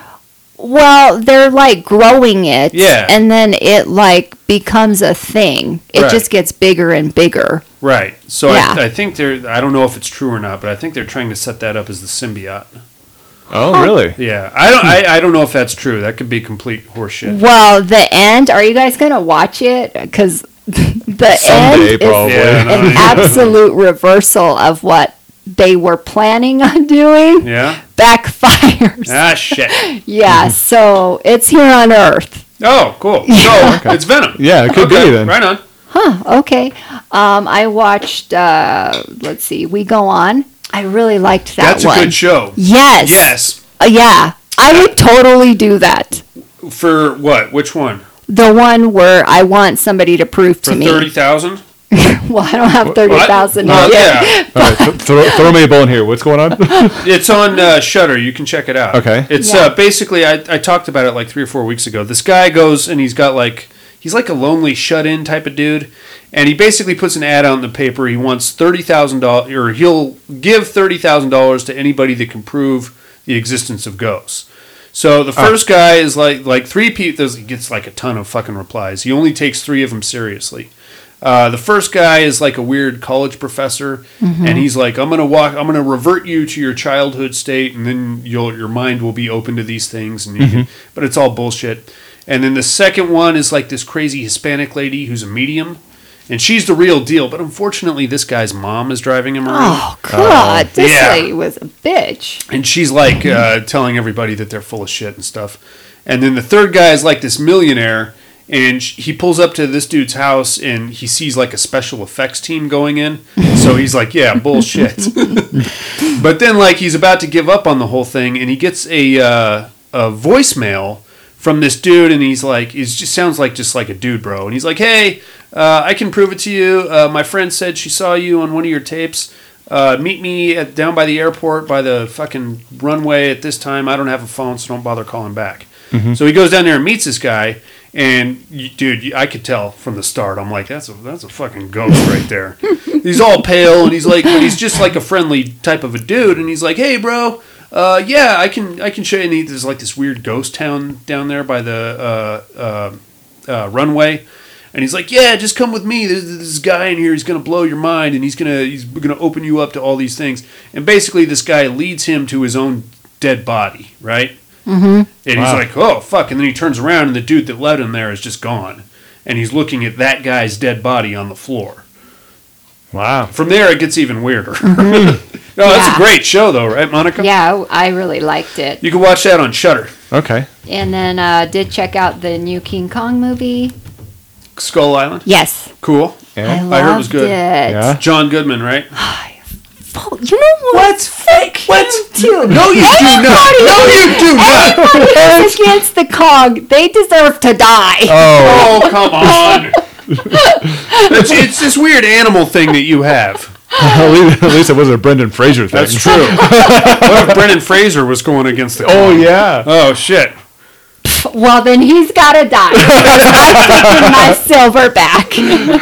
Well, they're like growing it, Yeah. and then it like becomes a thing. It Right. just gets bigger and bigger. Right. So Yeah. I think I don't know if it's true or not, but I think they're trying to set that up as the symbiote. Oh, really? Yeah. I don't know if that's true. That could be complete horseshit. Well, the end. Are you guys gonna watch it? Because the Someday, end probably. is Yeah, no, an absolute reversal of what they were planning on doing. Yeah? Backfires. Ah, shit. Yeah. So it's here on Earth. Oh, cool. So, it's Venom. Yeah, it could be then. Right on. Okay. I watched. Let's see. We Go On. I really liked that That's one. a good show. Yes. Yes. Yeah. I would totally do that. For what? Which one? The one where I want somebody to prove For to me. 30,000? Well, I don't have 30,000 Well, yet. yeah. All right, throw me a bone here. What's going on? It's on Shudder. You can check it out. Okay. It's Yeah. basically, I talked about it like 3 or 4 weeks ago. This guy goes and he's like a lonely shut-in type of dude. And he basically puts an ad out in the paper. He wants $30,000, or he'll give $30,000 to anybody that can prove the existence of ghosts. So the first guy is like 3 people. He gets like a ton of fucking replies. He only takes 3 of them seriously. The first guy is like a weird college professor, and he's like, I'm gonna revert you to your childhood state, and then your mind will be open to these things, and you can, but it's all bullshit. And then the second one is like this crazy Hispanic lady who's a medium, and she's the real deal. But unfortunately, this guy's mom is driving him around. Oh, God. This Yeah. lady was a bitch. And she's like telling everybody that they're full of shit and stuff. And then the third guy is like this millionaire, and he pulls up to this dude's house, and he sees like a special effects team going in. So he's like, yeah, bullshit. But then like he's about to give up on the whole thing, and he gets a voicemail from this dude, and he's like, it just sounds like just like a dude, bro. And he's like, hey, I can prove it to you. My friend said she saw you on one of your tapes. Meet me down by the airport by the fucking runway at this time. I don't have a phone, so don't bother calling back. So he goes down there and meets this guy, and dude, I could tell from the start. I'm like, that's a fucking ghost right there. He's all pale, and he's like, but he's just like a friendly type of a dude. And he's like, hey, bro, yeah, I can show you. And there's like this weird ghost town down there by the runway. And he's like, yeah, just come with me. There's this guy in here. He's going to blow your mind, and he's gonna open you up to all these things. And basically, this guy leads him to his own dead body, right? Mm-hmm. And he's like, oh, fuck. And then he turns around, and the dude that led him there is just gone. And he's looking at that guy's dead body on the floor. Wow. From there, it gets even weirder. Mm-hmm. No, that's a great show, though, right, Monica? Yeah, I really liked it. You can watch that on Shudder. Okay. And then did check out the new King Kong movie. Skull Island? Yes. Cool. Yeah. I loved I heard it was good. Yeah. John Goodman, right? Oh, you know what? What? Dude, No, you do not. No, you do not. anybody who's against the Kong, they deserve to die. Oh, come on. It's this weird animal thing that you have. At least it wasn't a Brendan Fraser thing. That's true. What if Brendan Fraser was going against the Kong? Oh, yeah. Oh, shit. Well, then he's got to die. I'm taking my silver back.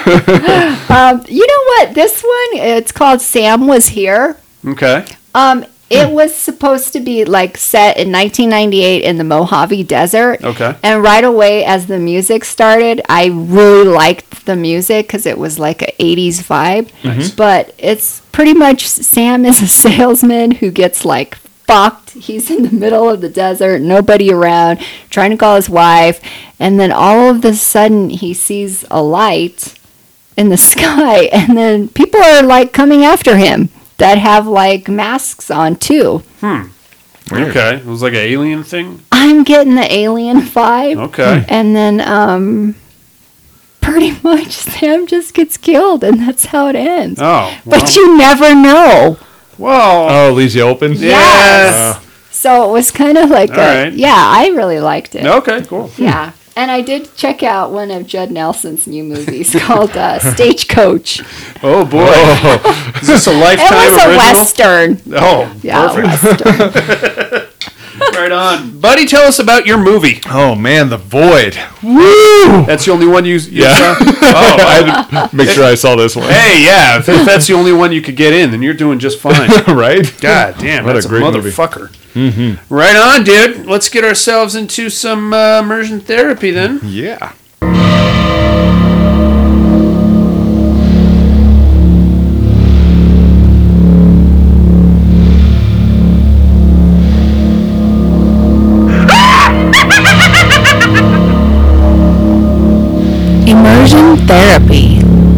You know what? This one, it's called Sam Was Here. Okay. It was supposed to be like set in 1998 in the Mojave Desert. Okay. And right away, as the music started, I really liked the music because it was like an 80s vibe. Nice. But it's pretty much Sam is a salesman who gets like fucked. He's in the middle of the desert, nobody around, trying to call his wife. And then all of a sudden, he sees a light in the sky. And then people are like coming after him that have like masks on too. Okay. It was like an alien thing? I'm getting the alien vibe. Okay. And then pretty much Sam just gets killed and that's how it ends. Oh. Well. But you never know. Well. Oh, leaves you open? Yes. So it was kind of like right. yeah, I really liked it. Okay, cool. Yeah. And I did check out one of Judd Nelson's new movies called Stagecoach. Oh, boy. Is this a Lifetime It was a original? Western. Oh, Yeah, perfect. Western. Right on. Buddy, tell us about your movie. Oh, man, The Void. Woo! That's the only one you Yeah. saw? Oh, I had to make sure I saw this one. Hey, yeah. If that's the only one you could get in, then you're doing just fine. Right? God damn, What that's a great movie. motherfucker. Mm-hmm. Right on, dude. Let's get ourselves into some immersion therapy then. Yeah. Immersion therapy.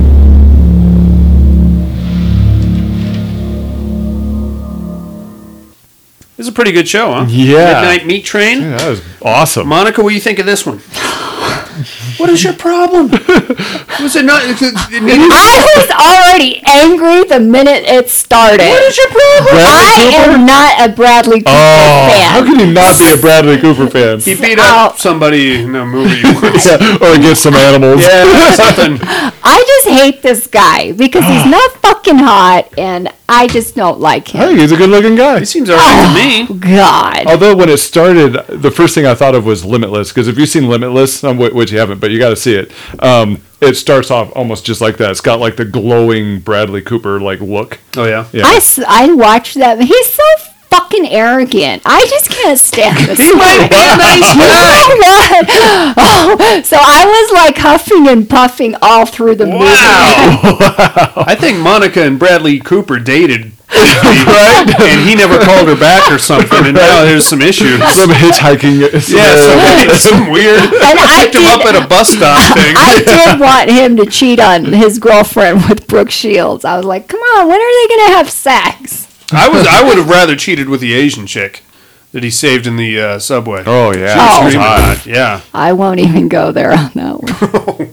This is a pretty good show, huh? Yeah. Midnight Meat Train. Yeah, that was awesome. Monica, what do you think of this one? What is your problem? Was it not? I was already angry the minute it started. What is your problem? I am not a Bradley Cooper fan. How can you not be a Bradley Cooper fan? He beat up somebody in a movie once. Yeah, or against some animals. Yeah, something. I just hate this guy because he's not fucking hot and I just don't like I him. think he's a good-looking guy. He seems alright to me. God. Although when it started, the first thing I thought of was Limitless. Because if you've seen Limitless, which you haven't, but you got to see it. It starts off almost just like that. It's got like the glowing Bradley Cooper like look. Oh yeah. Yeah. I watched that. He's so fucking arrogant. I just can't stand this. He might be a nice guy. You know what? Oh, so I was like huffing and puffing all through the movie. Wow. I think Monica and Bradley Cooper dated. Right? And he never called her back or something, and now there's some issues. Some hitchhiking. Yeah, some weird. And I Picked him up at a bus stop thing. I did want him to cheat on his girlfriend with Brooke Shields. I was like, come on, when are they going to have sex? I would have rather cheated with the Asian chick that he saved in the subway. Oh yeah. Oh. Screaming hot. Yeah. I won't even go there on that one.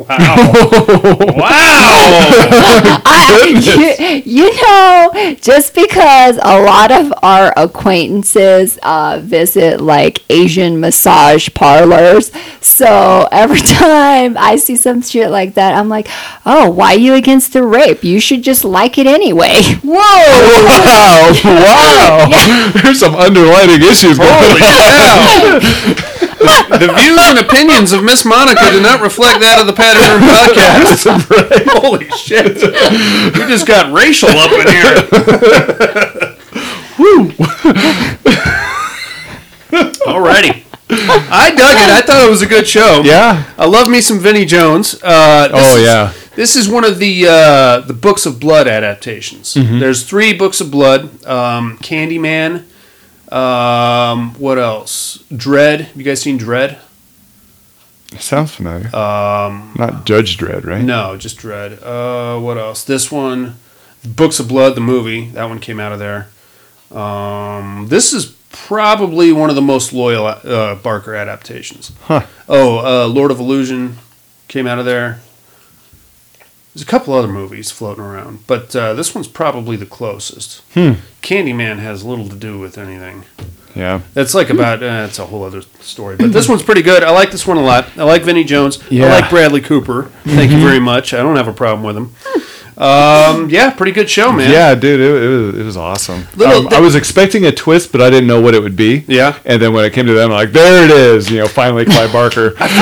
Wow. You know, just because a lot of our acquaintances visit like Asian massage parlors, so every time I see some shit like that, I'm like, oh, why are you against the rape? You should just like it anyway. Wow. Wow. There's some underlining issues going Holy on. cow. The views and opinions of Miss Monica do not reflect that of the Pattern Room Podcast. Holy shit. We just got racial up in here. Woo. Alrighty. I dug it. I thought it was a good show. Yeah. I love me some Vinnie Jones. This is one of the Books of Blood adaptations. Mm-hmm. There's 3 Books of Blood. Candyman. What else? Dredd. Have you guys seen Dredd? Sounds familiar. Not Judge Dredd, right? No, just Dredd. What else? This one, Books of Blood, the movie. That one came out of there. This is probably one of the most loyal Barker adaptations. Huh. Lord of Illusion came out of there. There's a couple other movies floating around, but this one's probably the closest. Candyman has little to do with anything. Yeah. It's like about, it's a whole other story. But this one's pretty good. I like this one a lot. I like Vinnie Jones. Yeah. I like Bradley Cooper. Thank you very much. I don't have a problem with him. Pretty good show, man. Yeah, dude, it was awesome. I was expecting a twist, but I didn't know what it would be. Yeah. And then when it came to them, I'm like, there it is. Finally Clive Barker. That's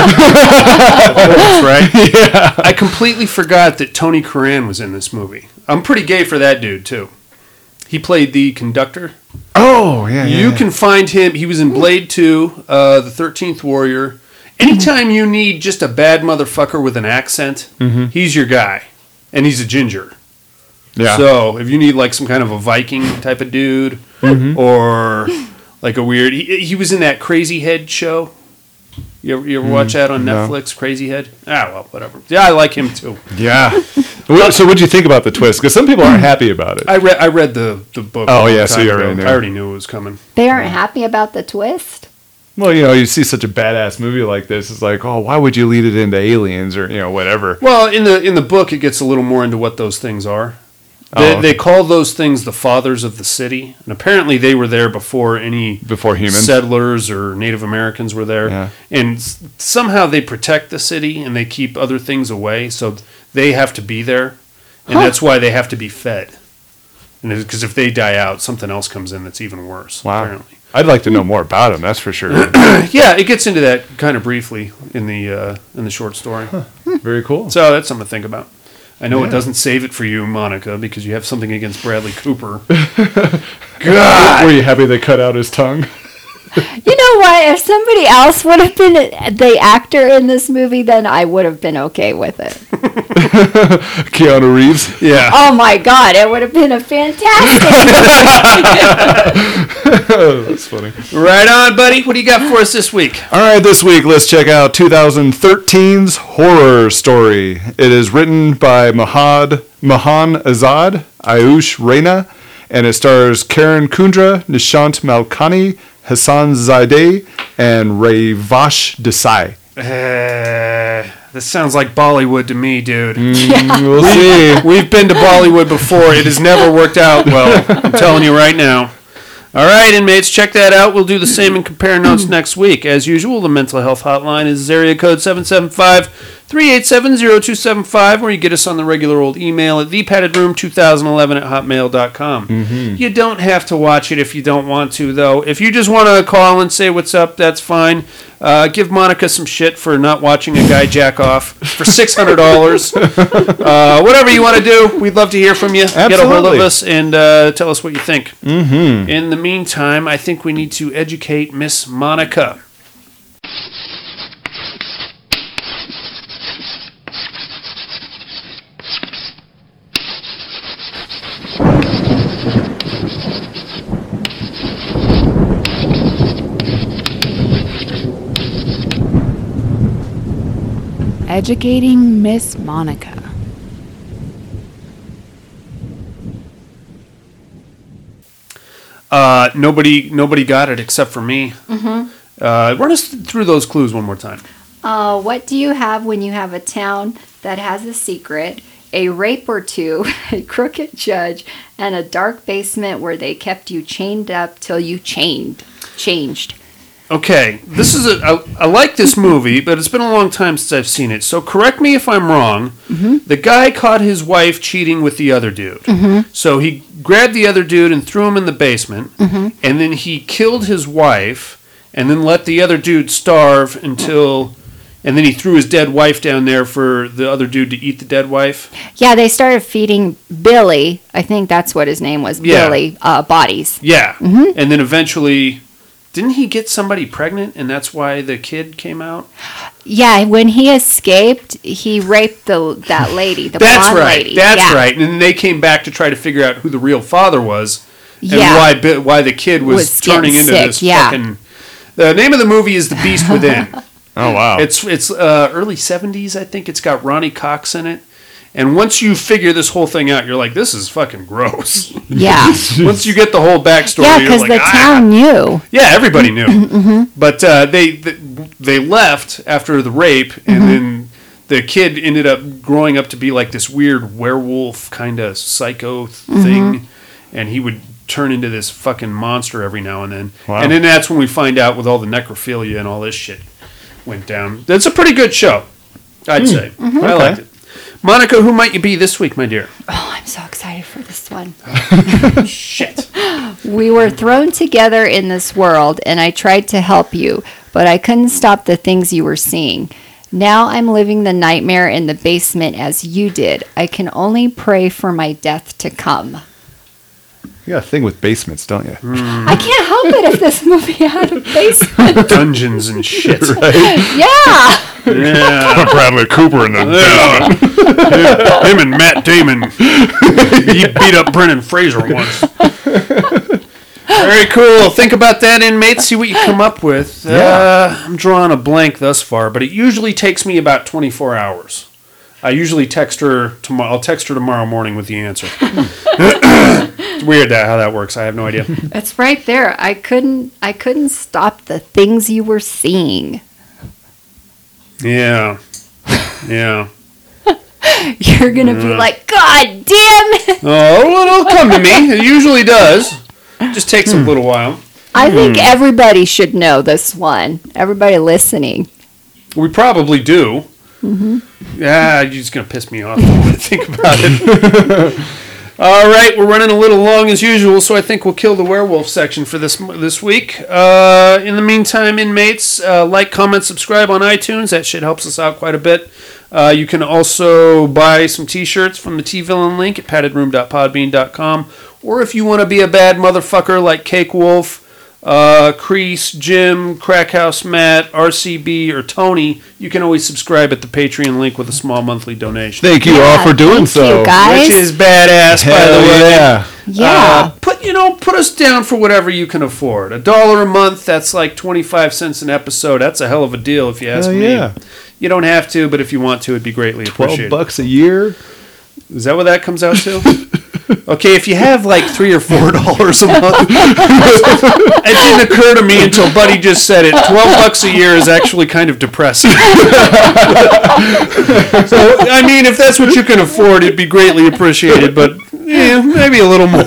right. Yeah. I completely forgot that Tony Curran was in this movie. I'm pretty gay for that dude, too. He played the conductor. Oh, yeah. You can find him. He was in Blade 2, The 13th Warrior. Anytime you need just a bad motherfucker with an accent, he's your guy. And he's a ginger. Yeah. So if you need like some kind of a Viking type of dude, or like a weird, he was in that Crazy Head show. You ever watch that on Netflix? No. Crazy Head. Whatever. Yeah, I like him too. Yeah. So what'd you think about the twist? Because some people aren't happy about it. I read the book. Oh yeah, so you already knew. I already knew it was coming. They aren't happy about the twist? Well, you see such a badass movie like this. It's like, oh, why would you lead it into aliens or whatever? Well, in the book, it gets a little more into what those things are. They call those things the fathers of the city, and apparently they were there before humans, settlers or Native Americans were there. Yeah. And somehow they protect the city and they keep other things away, so they have to be there, and that's why they have to be fed. Because if they die out, something else comes in that's even worse. Wow. Apparently. I'd like to know more about him. That's for sure. Yeah, it gets into that kind of briefly in the short story. Very cool. So that's something to think about. I know it doesn't save it for you, Monica, because you have something against Bradley Cooper. God! Were you happy they cut out his tongue? You know what? If somebody else would have been the actor in this movie, then I would have been okay with it. Keanu Reeves? Yeah. Oh my God, it would have been a fantastic That's funny. Right on, buddy. What do you got for us this week? All right, this week, let's check out 2013's Horror Story. It is written by Mahan Azad, Ayush Raina, and it stars Karen Kundra, Nishant Malkani, Hassan Zaideh, and Rayvash Desai. This sounds like Bollywood to me, dude. We'll see. We've been to Bollywood before. It has never worked out well. I'm telling you right now. All right, inmates, check that out. We'll do the same and compare notes next week. As usual, the mental health hotline is area code 775-387-0275, or you get us on the regular old email at thepaddedroom2011@hotmail.com. You don't have to watch it if you don't want to, though. If you just want to call and say what's up, that's fine. Give Monica some shit for not watching a guy jack off for $600. Whatever you want to do, we'd love to hear from you. Absolutely. Get a hold of us and tell us what you think. In the meantime, I think we need to educate Miss Monica. Educating Miss Monica. Nobody got it except for me. Run us through those clues one more time. What do you have when you have a town that has a secret, a rape or two, a crooked judge, and a dark basement where they kept you chained up till you changed? Okay, this is I like this movie, but it's been a long time since I've seen it. So correct me if I'm wrong. The guy caught his wife cheating with the other dude. So he grabbed the other dude and threw him in the basement, and then he killed his wife, and then let the other dude starve until, and then he threw his dead wife down there for the other dude to eat the dead wife. Yeah, they started feeding Billy, I think that's what his name was, Billy, bodies. Yeah, and then eventually Didn't he get somebody pregnant, and that's why the kid came out? Yeah, when he escaped, he raped that lady, the blonde lady. That's right. And then they came back to try to figure out who the real father was, and why the kid was turning into sick, this fucking. The name of the movie is The Beast Within. Oh wow! It's early 70s, I think. It's got Ronnie Cox in it. And once you figure this whole thing out, you're like, this is fucking gross. Yeah. Once you get the whole backstory, yeah, because the town knew. Yeah, everybody knew. But they left after the rape, and then the kid ended up growing up to be like this weird werewolf kind of psycho thing, and he would turn into this fucking monster every now and then. Wow. And then that's when we find out with all the necrophilia and all this shit went down. That's a pretty good show, I'd say. I liked it. Monica, who might you be this week, my dear? Oh, I'm so excited for this one. Shit. We were thrown together in this world, and I tried to help you, but I couldn't stop the things you were seeing. Now I'm living the nightmare in the basement as you did. I can only pray for my death to come. You got a thing with basements, don't you? I can't help it if this movie had a basement. Dungeons and shit. Right? Yeah. Bradley Cooper in the him and Matt Damon. He beat up Brendan Fraser once. Very cool. Think about that, inmates. See what you come up with. I'm drawing a blank thus far, but it usually takes me about 24 hours. I usually text her tomorrow. I'll text her tomorrow morning with the answer. It's weird how that works. I have no idea. It's right there. I couldn't stop the things you were seeing. Yeah. You're gonna be like, God damn it! Oh, well, it'll come to me. It usually does. It just takes a little while. I think everybody should know this one. Everybody listening. We probably do. Yeah, you're just gonna piss me off when I think about it. All right, we're running a little long as usual, so I think we'll kill the werewolf section for this week. In the meantime, inmates, like, comment, subscribe on iTunes. That shit helps us out quite a bit. You can also buy some T-shirts from the T-Villain link at paddedroom.podbean.com. Or if you want to be a bad motherfucker like Cake Wolf, Crease, Jim, Crackhouse Matt, RCB, or Tony, you can always subscribe at the Patreon link with a small monthly donation. Thank you all for doing so. You guys. Which is badass, by the way. Yeah. Put us down for whatever you can afford. $1 a month, that's like 25 cents an episode. That's a hell of a deal if you ask me. Yeah. You don't have to, but if you want to, it'd be greatly appreciated. $12 a year? Is that what that comes out to? Okay, if you have like $3 or $4 a month, it didn't occur to me until Buddy just said it. $12 a year is actually kind of depressing. So, I mean, if that's what you can afford, it'd be greatly appreciated, but maybe a little more.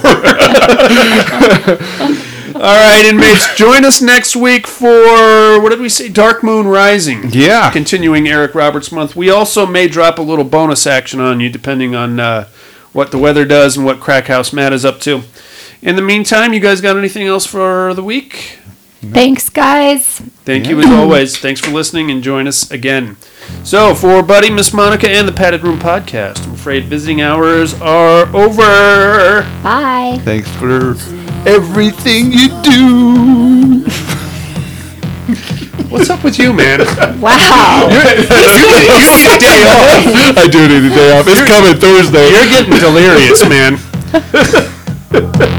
All right, inmates, join us next week for, what did we say, Dark Moon Rising. Yeah. Continuing Eric Roberts month. We also may drop a little bonus action on you, depending on what the weather does and what Crackhouse Matt is up to. In the meantime, you guys got anything else for the week? Thanks, guys. Thank you as always. Thanks for listening and join us again. So, for Buddy, Miss Monica, and the Padded Room Podcast, I'm afraid visiting hours are over. Bye. Thanks for everything you do. What's up with you, man? Wow. You need a day off. I do need a day off. It's coming Thursday. You're getting delirious, man.